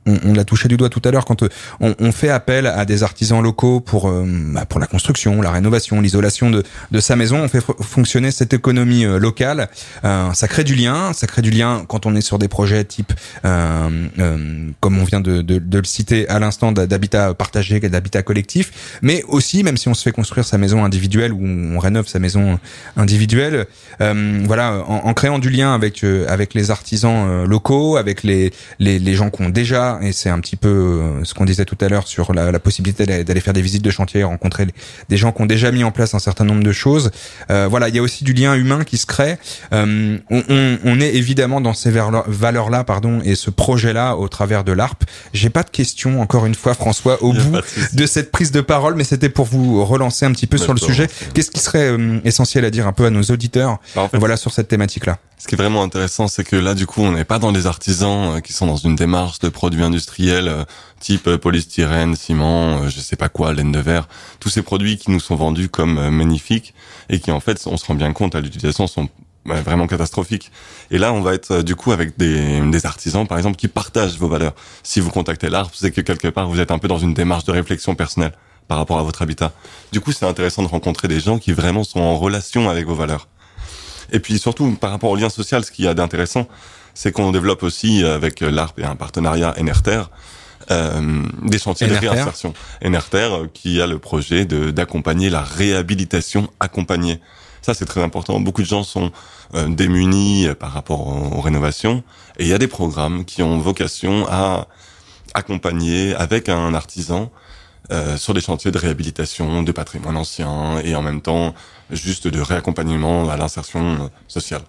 on l'a touché du doigt tout à l'heure, quand on fait appel à des artisans locaux pour la construction, la rénovation, l'isolation de sa maison, on fait fonctionner cette économie locale. Ça crée du lien quand on est sur des projets type comme on vient de le citer à l'instant, d'habitat partagé, d'habitat collectif, mais aussi même si on se fait construire sa maison individuelle ou on rénove sa maison individuelle, en créant du lien avec les artisans locaux, avec les gens qui ont déjà, et c'est un petit peu ce qu'on disait tout à l'heure sur la possibilité d'aller faire des visites de chantier, rencontrer des gens qui ont déjà mis en place un certain nombre de choses. Il y a aussi du lien humain qui se crée. On est évidemment dans ces valeurs-là, et ce projet-là au travers de l'ARP. J'ai pas de questions, encore une fois, François, au bout de cette prise de parole, mais c'était pour vous relancer un petit peu sur le sujet. Qu'est-ce qui serait essentiel à dire un peu à nos auditeurs, sur cette thématique-là? Ce qui est vraiment intéressant, c'est que là, du coup, on n'est pas dans des artisans qui sont dans une démarche de produits industriels type polystyrène, ciment, je sais pas quoi, laine de verre, tous ces produits qui nous sont vendus comme magnifiques et qui, en fait, on se rend bien compte à l'utilisation, sont vraiment catastrophiques. Et là, on va être du coup avec des artisans, par exemple, qui partagent vos valeurs. Si vous contactez l'ARP, c'est que quelque part, vous êtes un peu dans une démarche de réflexion personnelle par rapport à votre habitat. Du coup, c'est intéressant de rencontrer des gens qui vraiment sont en relation avec vos valeurs. Et puis surtout, par rapport au lien social, ce qu'il y a d'intéressant, c'est qu'on développe aussi avec l'ARP et un partenariat NRTER, des chantiers de réinsertion. NRTER qui a le projet d'accompagner la réhabilitation accompagnée. Ça, c'est très important. Beaucoup de gens sont démunis par rapport aux rénovations, et il y a des programmes qui ont vocation à accompagner avec un artisan sur des chantiers de réhabilitation de patrimoine ancien et en même temps juste de réaccompagnement à l'insertion sociale.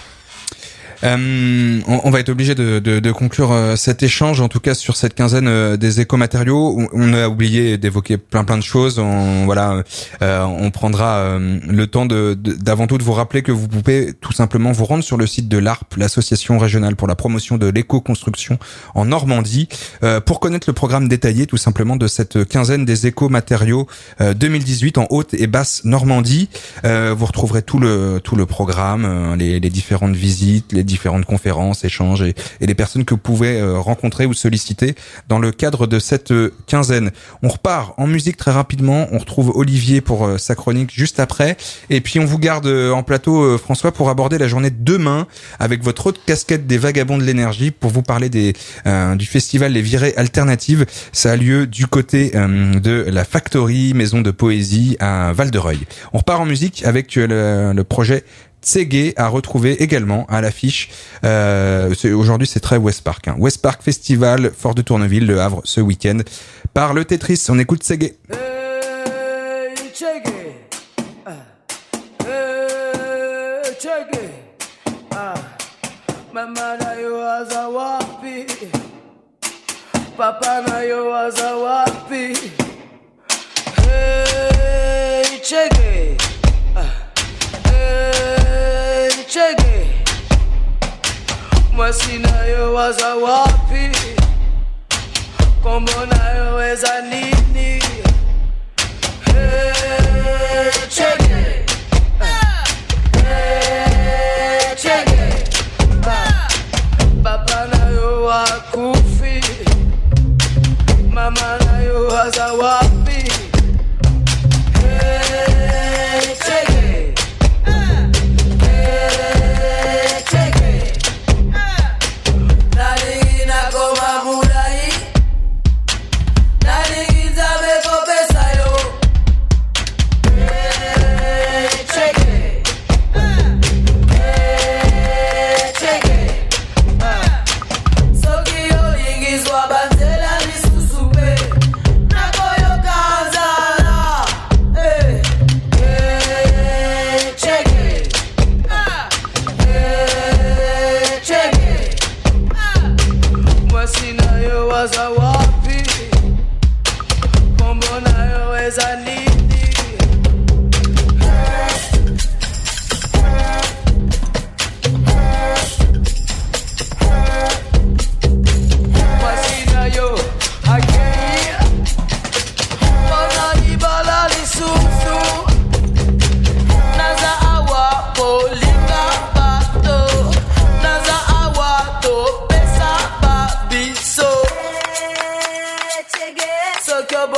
On va être obligé de conclure cet échange, en tout cas sur cette quinzaine des écomatériaux. On a oublié d'évoquer plein de choses. On prendra le temps d'avant tout de vous rappeler que vous pouvez tout simplement vous rendre sur le site de l'ARP, l'association régionale pour la promotion de l'éco-construction en Normandie, pour connaître le programme détaillé tout simplement de cette quinzaine des écomatériaux 2018 en Haute et Basse Normandie. Vous retrouverez tout le programme, les différentes visites, les différentes conférences, échanges et les personnes que vous pouvez rencontrer ou solliciter dans le cadre de cette quinzaine. On repart en musique très rapidement. On retrouve Olivier pour sa chronique juste après. Et puis on vous garde en plateau, François, pour aborder la journée de demain avec votre autre casquette des Vagabonds de l'énergie pour vous parler du festival Les Virées Alternatives. Ça a lieu du côté de la Factory, maison de poésie à Val-de-Reuil. On repart en musique avec le projet Tségué à retrouver également à l'affiche. Aujourd'hui, c'est très West Park. West Park Festival, Fort de Tourneville, Le Havre, ce week-end. Par le Tetris, on écoute Tségué. Mama na yo waza wapi? Papa na yo waza wapi? Hey, Tségué. Chege Mwasi na yo waza wapi Kombo na yo weza nini Hey Chege Hey Chege Papa na yo wakufi Mama na yo waza wapi Hey Chege Naligi na goma mulai Naligi zabe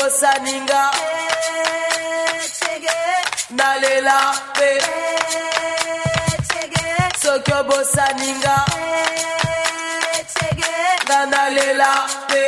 bossa ninga nalela pe sokyo bossa ninga nalela pe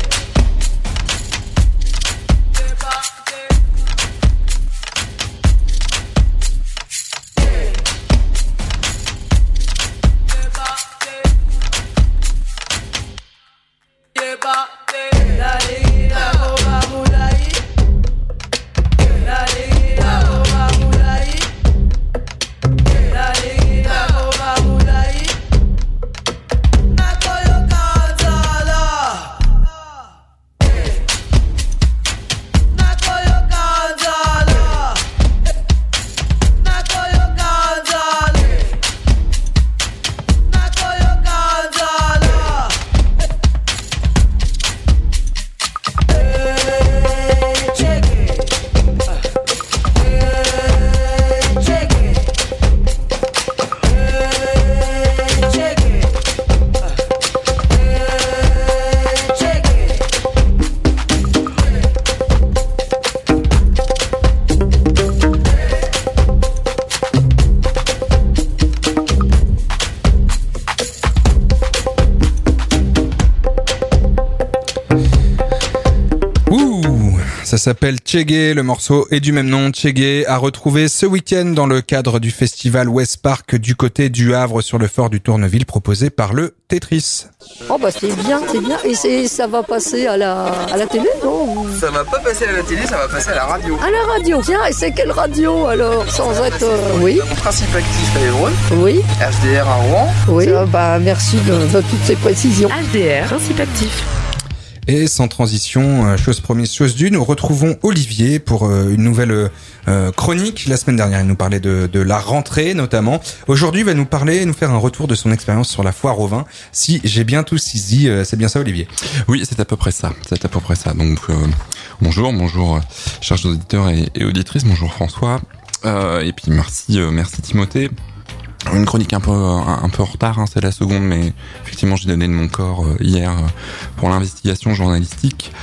Ça s'appelle Tchégué, le morceau est du même nom, Tchégué, à retrouver ce week-end dans le cadre du festival West Park du côté du Havre sur le fort du Tourneville proposé par le Tetris. Oh bah c'est bien. Et ça va passer à la télé, non? Ça va pas passer à la télé, ça va passer à la radio. À la radio, tiens, et c'est quelle radio alors? Sans être... oui. Principe actif à Évreux. Oui. HDR à Rouen. Oui. Bah merci de toutes ces précisions. HDR, Principe actif. Et sans transition, chose promise, chose due, nous retrouvons Olivier pour une nouvelle chronique. La semaine dernière, il nous parlait de la rentrée notamment. Aujourd'hui, il va nous faire un retour de son expérience sur la foire au vin. Si j'ai bien tout saisi, c'est bien ça, Olivier? Oui, c'est à peu près ça. Donc, bonjour, chers auditeurs et auditrices. Bonjour François. Et puis merci Timothée. Une chronique un peu en retard, hein, c'est la seconde, mais effectivement j'ai donné de mon corps hier pour l'investigation journalistique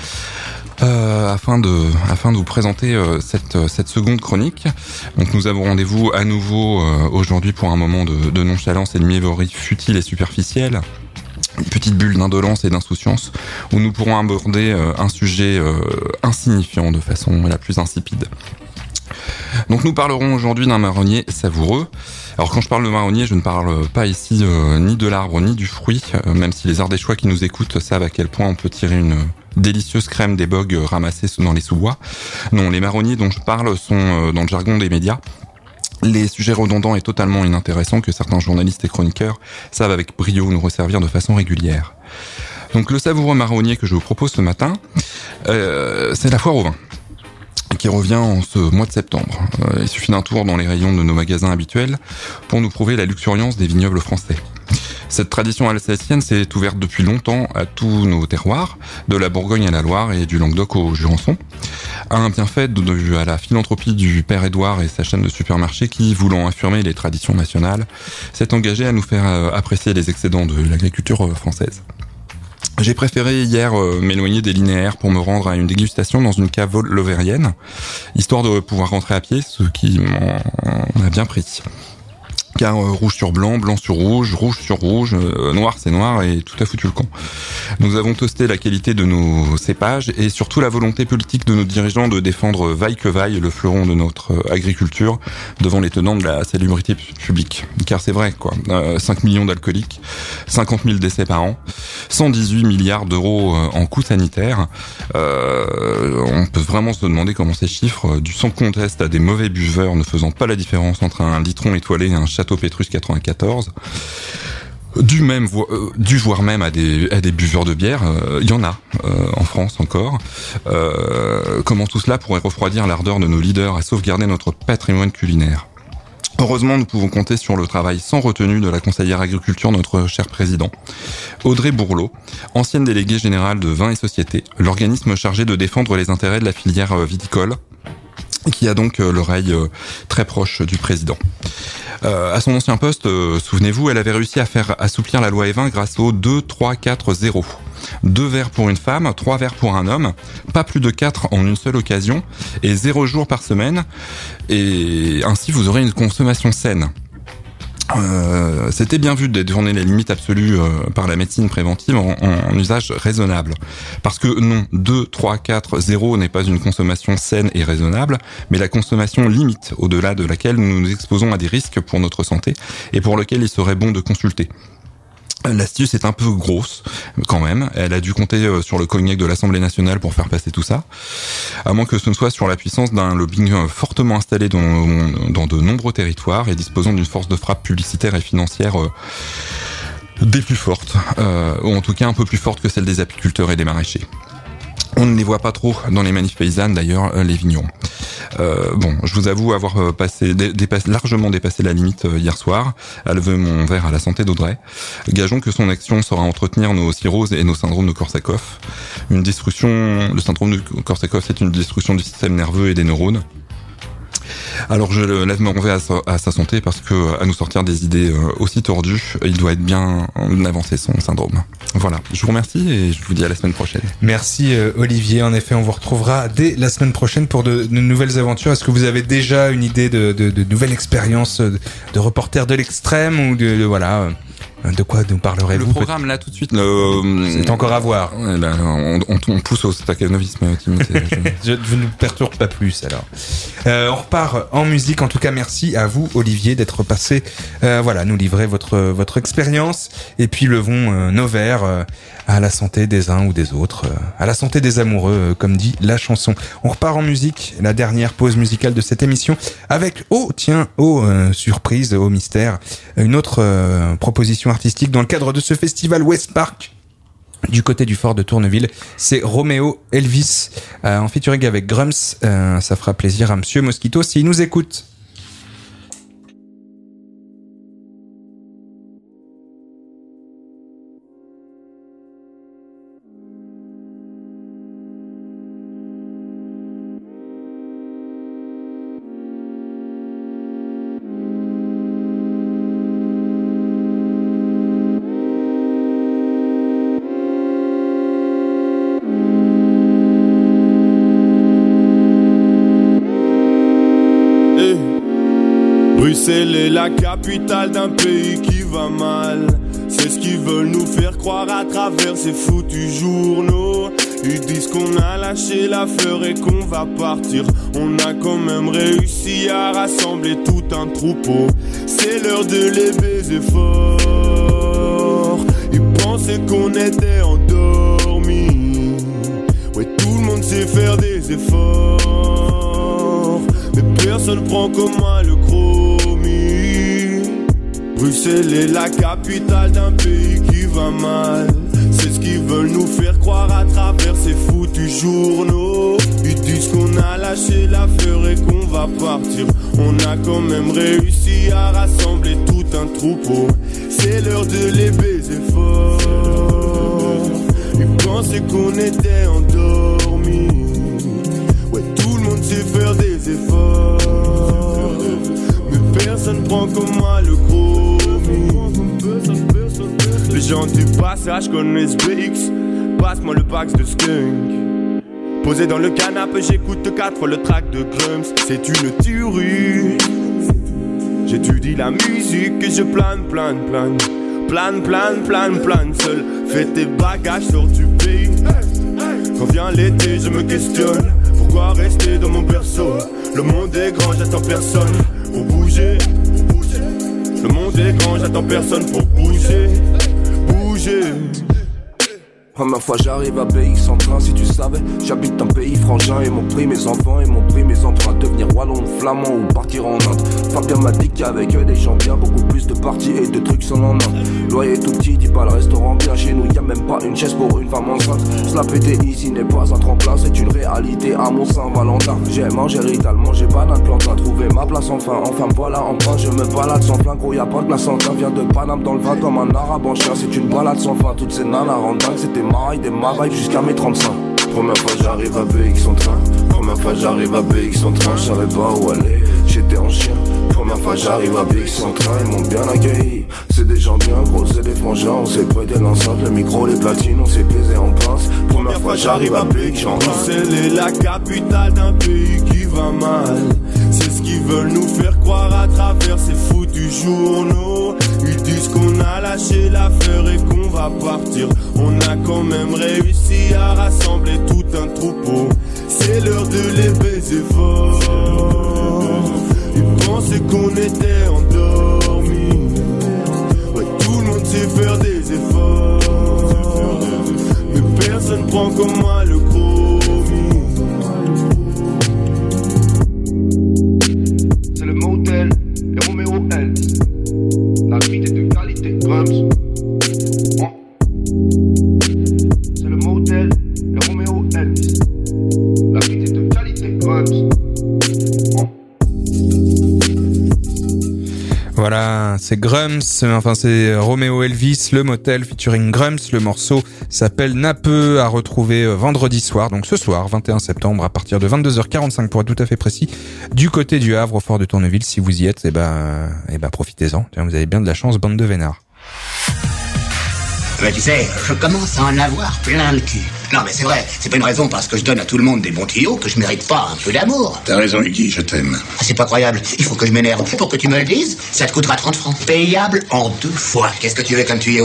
afin de vous présenter cette seconde chronique. Donc nous avons rendez-vous à nouveau aujourd'hui pour un moment de nonchalance et de mièvrerie futile et superficielle. Une petite bulle d'indolence et d'insouciance où nous pourrons aborder un sujet insignifiant de façon la plus insipide. Donc nous parlerons aujourd'hui d'un marronnier savoureux. Alors quand je parle de marronnier, je ne parle pas ici ni de l'arbre ni du fruit, même si les Ardéchois qui nous écoutent savent à quel point on peut tirer une délicieuse crème des bogues ramassés dans les sous-bois. Non, les marronniers dont je parle sont dans le jargon des médias les sujets redondants et totalement inintéressants que certains journalistes et chroniqueurs savent avec brio nous resservir de façon régulière. Donc le savoureux marronnier que je vous propose ce matin, c'est la foire au vin, qui revient en ce mois de septembre. Il suffit d'un tour dans les rayons de nos magasins habituels pour nous prouver la luxuriance des vignobles français. Cette tradition alsacienne s'est ouverte depuis longtemps à tous nos terroirs, de la Bourgogne à la Loire et du Languedoc au Jurançon, à un bienfait dû à la philanthropie du père Édouard et sa chaîne de supermarchés qui, voulant affirmer les traditions nationales, s'est engagé à nous faire apprécier les excédents de l'agriculture française. J'ai préféré hier m'éloigner des linéaires pour me rendre à une dégustation dans une cave lovérienne, histoire de pouvoir rentrer à pied, ce qui m'en a bien pris. Car rouge sur blanc, blanc sur rouge, rouge sur rouge, noir c'est noir et tout a foutu le camp. Nous avons testé la qualité de nos cépages et surtout la volonté politique de nos dirigeants de défendre vaille que vaille le fleuron de notre agriculture devant les tenants de la salubrité publique. Car c'est vrai, 5 millions d'alcooliques, 50 000 décès par an, 118 milliards d'euros en coûts sanitaires. On peut vraiment se demander comment ces chiffres, du sans conteste à des mauvais buveurs ne faisant pas la différence entre un litron étoilé et un Château Pétrus 94, du voire même à des buveurs de bière, il y en a en France encore. Comment tout cela pourrait refroidir l'ardeur de nos leaders à sauvegarder notre patrimoine culinaire? Heureusement, nous pouvons compter sur le travail sans retenue de la conseillère agriculture, notre cher président, Audrey Bourlot, ancienne déléguée générale de Vin et Société, l'organisme chargé de défendre les intérêts de la filière viticole, qui a donc l'oreille très proche du président. À son ancien poste, souvenez-vous, elle avait réussi à faire assouplir la loi Evin grâce au 2-3-4-0. 2 verres pour une femme, 3 verres pour un homme, pas plus de 4 en une seule occasion, et 0 jours par semaine, et ainsi vous aurez une consommation saine. C'était bien vu de détourner les limites absolues par la médecine préventive en usage raisonnable. Parce que non, 2, 3, 4, 0 n'est pas une consommation saine et raisonnable, mais la consommation limite au-delà de laquelle nous nous exposons à des risques pour notre santé et pour lequel il serait bon de consulter. L'astuce est un peu grosse, quand même. Elle a dû compter sur le cognac de l'Assemblée nationale pour faire passer tout ça. À moins que ce ne soit sur la puissance d'un lobbying fortement installé dans de nombreux territoires et disposant d'une force de frappe publicitaire et financière des plus fortes, ou en tout cas un peu plus forte que celle des apiculteurs et des maraîchers. On ne les voit pas trop dans les manifs paysannes, d'ailleurs, les vignerons. Bon, je vous avoue avoir largement dépassé la limite hier soir, à lever mon verre à la santé d'Audrey. Gageons que son action saura entretenir nos cirrhoses et nos syndromes de Korsakoff. Le syndrome de Korsakoff, c'est une destruction du système nerveux et des neurones. Alors je lève mon verre à sa santé parce que à nous sortir des idées aussi tordues, il doit être bien avancé son syndrome. Voilà, je vous remercie et je vous dis à la semaine prochaine. Merci Olivier, en effet on vous retrouvera dès la semaine prochaine pour de nouvelles aventures. Est-ce que vous avez déjà une idée de nouvelles expériences de reporter de l'extrême ou voilà de quoi nous parlerez-vous? Le programme là tout de suite, c'est encore à voir. On pousse au staccanovisme, Timothée. Je ne nous perturbe pas plus alors. On repart en musique. En tout cas, merci à vous, Olivier, d'être passé. Nous livrer votre expérience. Et puis levons nos verres à la santé des uns ou des autres, à la santé des amoureux, comme dit la chanson. On repart en musique. La dernière pause musicale de cette émission avec surprise, mystère, une autre proposition artistique dans le cadre de ce festival West Park du côté du fort de Tourneville. C'est Roméo Elvis en featuring avec Grums. Ça fera plaisir à Monsieur Mosquito s'il nous écoute. Bruxelles est la capitale d'un pays qui va mal. C'est ce qu'ils veulent nous faire croire à travers ces foutus journaux. Ils disent qu'on a lâché l'affaire et qu'on va partir. On a quand même réussi à rassembler tout un troupeau. C'est l'heure de les baiser fort. Ils pensaient qu'on était endormis. Ouais, tout le monde sait faire des efforts, mais personne prend comme moi le chromie. Bruxelles est la capitale d'un pays qui va mal. C'est ce qu'ils veulent nous faire croire à travers ces foutus journaux. Ils disent qu'on a lâché l'affaire et qu'on va partir. On a quand même réussi à rassembler tout un troupeau. C'est l'heure de les baiser fort. Ils pensaient qu'on était endormis. Ouais, tout le monde sait faire des efforts, mais personne prend comme moi le chromie. Les gens du passage connaissent BX. Passe-moi le pack de skunk. Posé dans le canapé, j'écoute 4 fois le track de Grums. C'est une tuerie. J'étudie la musique et je plane seul. Fais tes bagages, sors du pays. Quand vient l'été, je me questionne. Pourquoi rester dans mon berceau? Le monde est grand, j'attends personne pour bouger. Le monde est grand, j'attends personne pour bouger. Première fois j'arrive à BX en train, si tu savais. J'habite un pays frangin et m'ont pris mes enfants et m'ont pris mes emprunts. Devenir wallon, flamand ou partir en Inde. Fabien m'a dit qu'avec eux des gens bien, beaucoup plus de parties et de trucs sans lendemain. Loyer tout petit, dis pas le restaurant bien. Chez nous y'a même pas une chaise pour une femme enceinte. Cela pété ici n'est pas un tremplin, c'est une réalité à mon Saint-Valentin. J'ai mangé ritalement, j'ai banane plantain. Trouvé ma place enfin voilà enfin je me balade sans flingue. Gros y'a pas de place en train, viens de Paname dans le vin comme un arabe en chien. C'est une balade sans fin, toutes ces nanas rendent dingue. C'était maraille des marailles jusqu'à mes 35. Première fois j'arrive à BX en train. Première fois j'arrive à BX en train. Je savais pas où aller. j'étais en chien. Première fois j'arrive à Big sans train, ils m'ont bien accueilli. C'est des gens bien gros, c'est des frangins. On s'est prêté l'enceinte, le micro, les platines, on s'est baisé en pince. Première fois j'arrive à Big, j'en Bruxelles est la capitale d'un pays qui va mal. C'est ce qu'ils veulent nous faire croire à travers ces foutus journaux. Ils disent qu'on a lâché l'affaire et qu'on va partir. On a quand même réussi à rassembler tout un troupeau. C'est l'heure de les baiser fort. Ils pensaient qu'on était endormis. Ouais, tout le monde sait faire des efforts. Mais personne prend comme moi le chromie. C'est le motel, les Romeo Elvis. La vie est de qualité, Grums. C'est le motel, les Romeo Elvis. La vie est de qualité, Grums. Voilà, c'est Grums, enfin c'est Romeo Elvis, le motel featuring Grums. Le morceau s'appelle Napeux, à retrouver vendredi soir, donc ce soir, 21 septembre, à partir de 22h45 pour être tout à fait précis, du côté du Havre, au fort de Tourneville. Si vous y êtes, profitez-en. Tiens, vous avez bien de la chance, bande de vénards. Mais tu sais, je commence à en avoir plein le cul. Non mais c'est vrai, c'est pas une raison parce que je donne à tout le monde des bons tuyaux que je mérite pas un peu d'amour. T'as raison, Iggy, je t'aime. Ah, c'est pas croyable, il faut que je m'énerve. Pour que tu me le dises, ça te coûtera 30 francs. Payable en 2 fois. Qu'est-ce que tu veux comme tuyau ?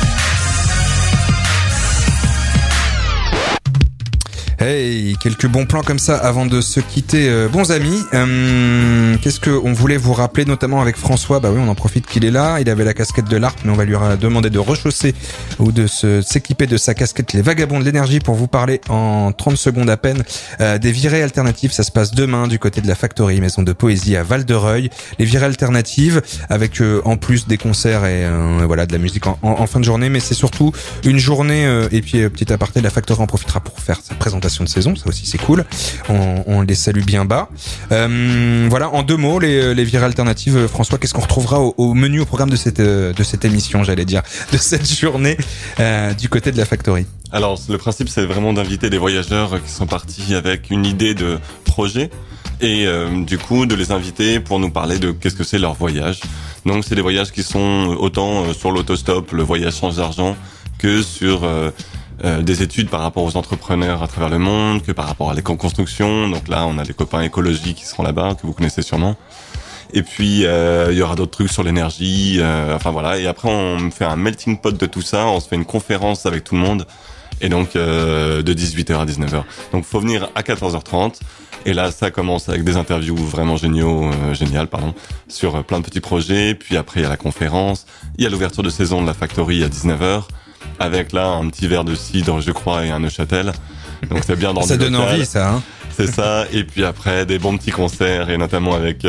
Hey, quelques bons plans comme ça avant de se quitter, bons amis. Qu'est-ce que on voulait vous rappeler, notamment avec François? Bah oui, on en profite qu'il est là. Il avait la casquette de l'ARP, mais on va lui demander de rechausser ou de s'équiper de sa casquette Les Vagabonds de l'énergie pour vous parler en 30 secondes à peine des virées alternatives. Ça se passe demain du côté de la Factory, maison de poésie à Val-de-Reuil. Les virées alternatives avec en plus des concerts et voilà, de la musique en fin de journée, mais c'est surtout une journée et puis petit aparté, la Factory en profitera pour faire sa présentation de saison, ça aussi c'est cool. On les salue bien bas. Voilà, en 2 mots, les virées alternatives. François, qu'est-ce qu'on retrouvera au menu, au programme de cette émission, j'allais dire, de cette journée du côté de la Factory? Alors, le principe, c'est vraiment d'inviter des voyageurs qui sont partis avec une idée de projet et du coup de les inviter pour nous parler de qu'est-ce que c'est leur voyage. Donc, c'est des voyages qui sont autant sur l'autostop, le voyage sans argent, que sur des études par rapport aux entrepreneurs à travers le monde, que par rapport à l'éco-construction. Donc là, on a des copains écologiques qui seront là-bas, que vous connaissez sûrement. Et puis, il y aura d'autres trucs sur l'énergie, enfin voilà. Et après, on fait un melting pot de tout ça, on se fait une conférence avec tout le monde. Et donc, de 18h à 19h. Donc, faut venir à 14h30. Et là, ça commence avec des interviews vraiment géniales, sur plein de petits projets. Puis après, il y a la conférence. Il y a l'ouverture de saison de la Factory à 19h. Avec là un petit verre de cidre, je crois, et un Neuchâtel. Donc c'est bien dans ça donne local. Envie, ça. Hein, c'est ça. Et puis après des bons petits concerts, et notamment avec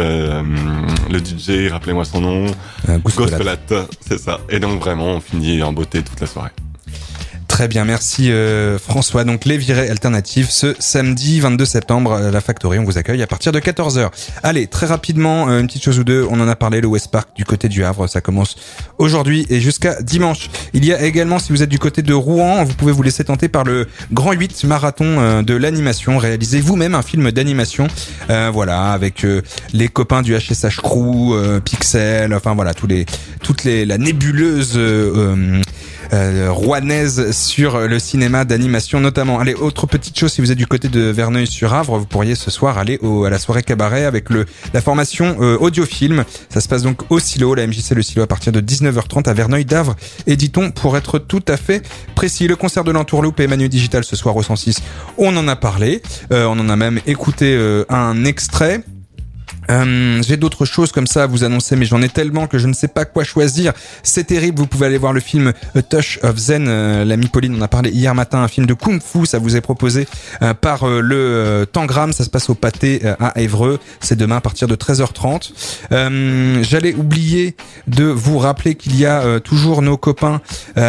le DJ, rappelez-moi son nom, Gospelat, c'est ça. Et donc vraiment, on finit en beauté toute la soirée. Très bien, merci François. Donc les virées alternatives ce samedi 22 septembre à la Factory, on vous accueille à partir de 14h. Allez, très rapidement, une petite chose ou deux, on en a parlé, le West Park du côté du Havre, ça commence aujourd'hui et jusqu'à dimanche. Il y a également, si vous êtes du côté de Rouen, vous pouvez vous laisser tenter par le Grand 8 marathon de l'animation. Réalisez vous-même un film d'animation, voilà, avec les copains du HSH Crew, Pixel, enfin voilà, la nébuleuse rouennaise sur le cinéma d'animation notamment. Allez, autre petite chose, si vous êtes du côté de Verneuil-sur-Avre, vous pourriez ce soir aller à la soirée cabaret avec la formation audiofilm. Ça se passe donc au Silo, la MJC Le Silo, à partir de 19h30 à Verneuil-d'Avre, éditons pour être tout à fait précis. Le concert de l'Entourloupe et Emmanuel Digital ce soir au 106, on en a parlé, on en a même écouté un extrait. J'ai d'autres choses comme ça à vous annoncer, mais j'en ai tellement que je ne sais pas quoi choisir. C'est terrible, vous pouvez aller voir le film A Touch of Zen, l'ami Pauline en a parlé hier matin, un film de Kung Fu, ça vous est proposé par le Tangram, ça se passe au Pâté à Évreux, c'est demain à partir de 13h30. J'allais oublier de vous rappeler qu'il y a toujours nos copains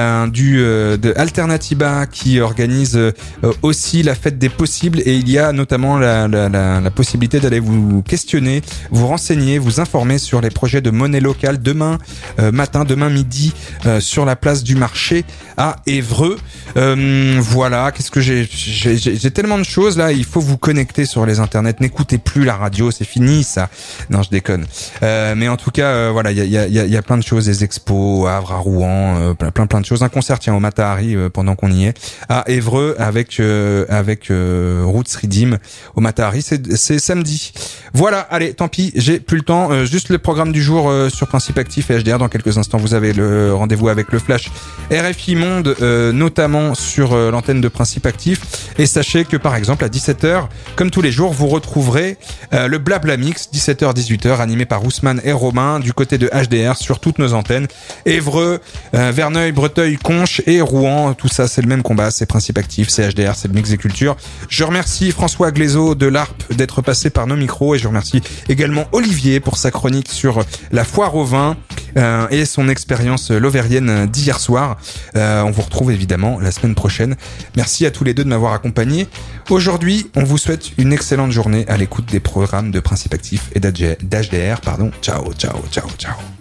de Alternatiba qui organisent aussi la fête des possibles, et il y a notamment la possibilité d'aller vous questionner vous renseigner, vous informer sur les projets de monnaie locale demain matin, demain midi sur la place du marché à Évreux. Voilà, qu'est-ce que j'ai tellement de choses là, il faut vous connecter sur les internets, n'écoutez plus la radio, c'est fini ça. Non, je déconne. Mais en tout cas, voilà, il y a plein de choses, des expos à Havre, à Rouen, plein de choses. Un concert, tiens, au Matahari pendant qu'on y est, à Évreux avec Roots Redeem au Matahari, c'est samedi. Voilà, allez, tant pis, j'ai plus le temps. Juste le programme du jour sur Principe Actif et HDR. Dans quelques instants, vous avez le rendez-vous avec le Flash RFI Monde, notamment sur l'antenne de Principe Actif. Et sachez que par exemple à 17h, comme tous les jours, vous retrouverez le Blabla Mix, 17h-18h, animé par Ousmane et Romain, du côté de HDR sur toutes nos antennes. Évreux, Verneuil, Breteuil, Conches et Rouen, tout ça c'est le même combat, c'est Principe Actif, c'est HDR, c'est le Mix des Cultures. Je remercie François Glaiseau de l'ARP d'être passé par nos micros et je remercie également Olivier pour sa chronique sur la foire au vin et son expérience lovérienne d'hier soir. On vous retrouve évidemment la semaine prochaine. Merci à tous les deux de m'avoir accompagné. Aujourd'hui, on vous souhaite une excellente journée à l'écoute des programmes de Principe Actif et d'HDR. Ciao, ciao, ciao, ciao.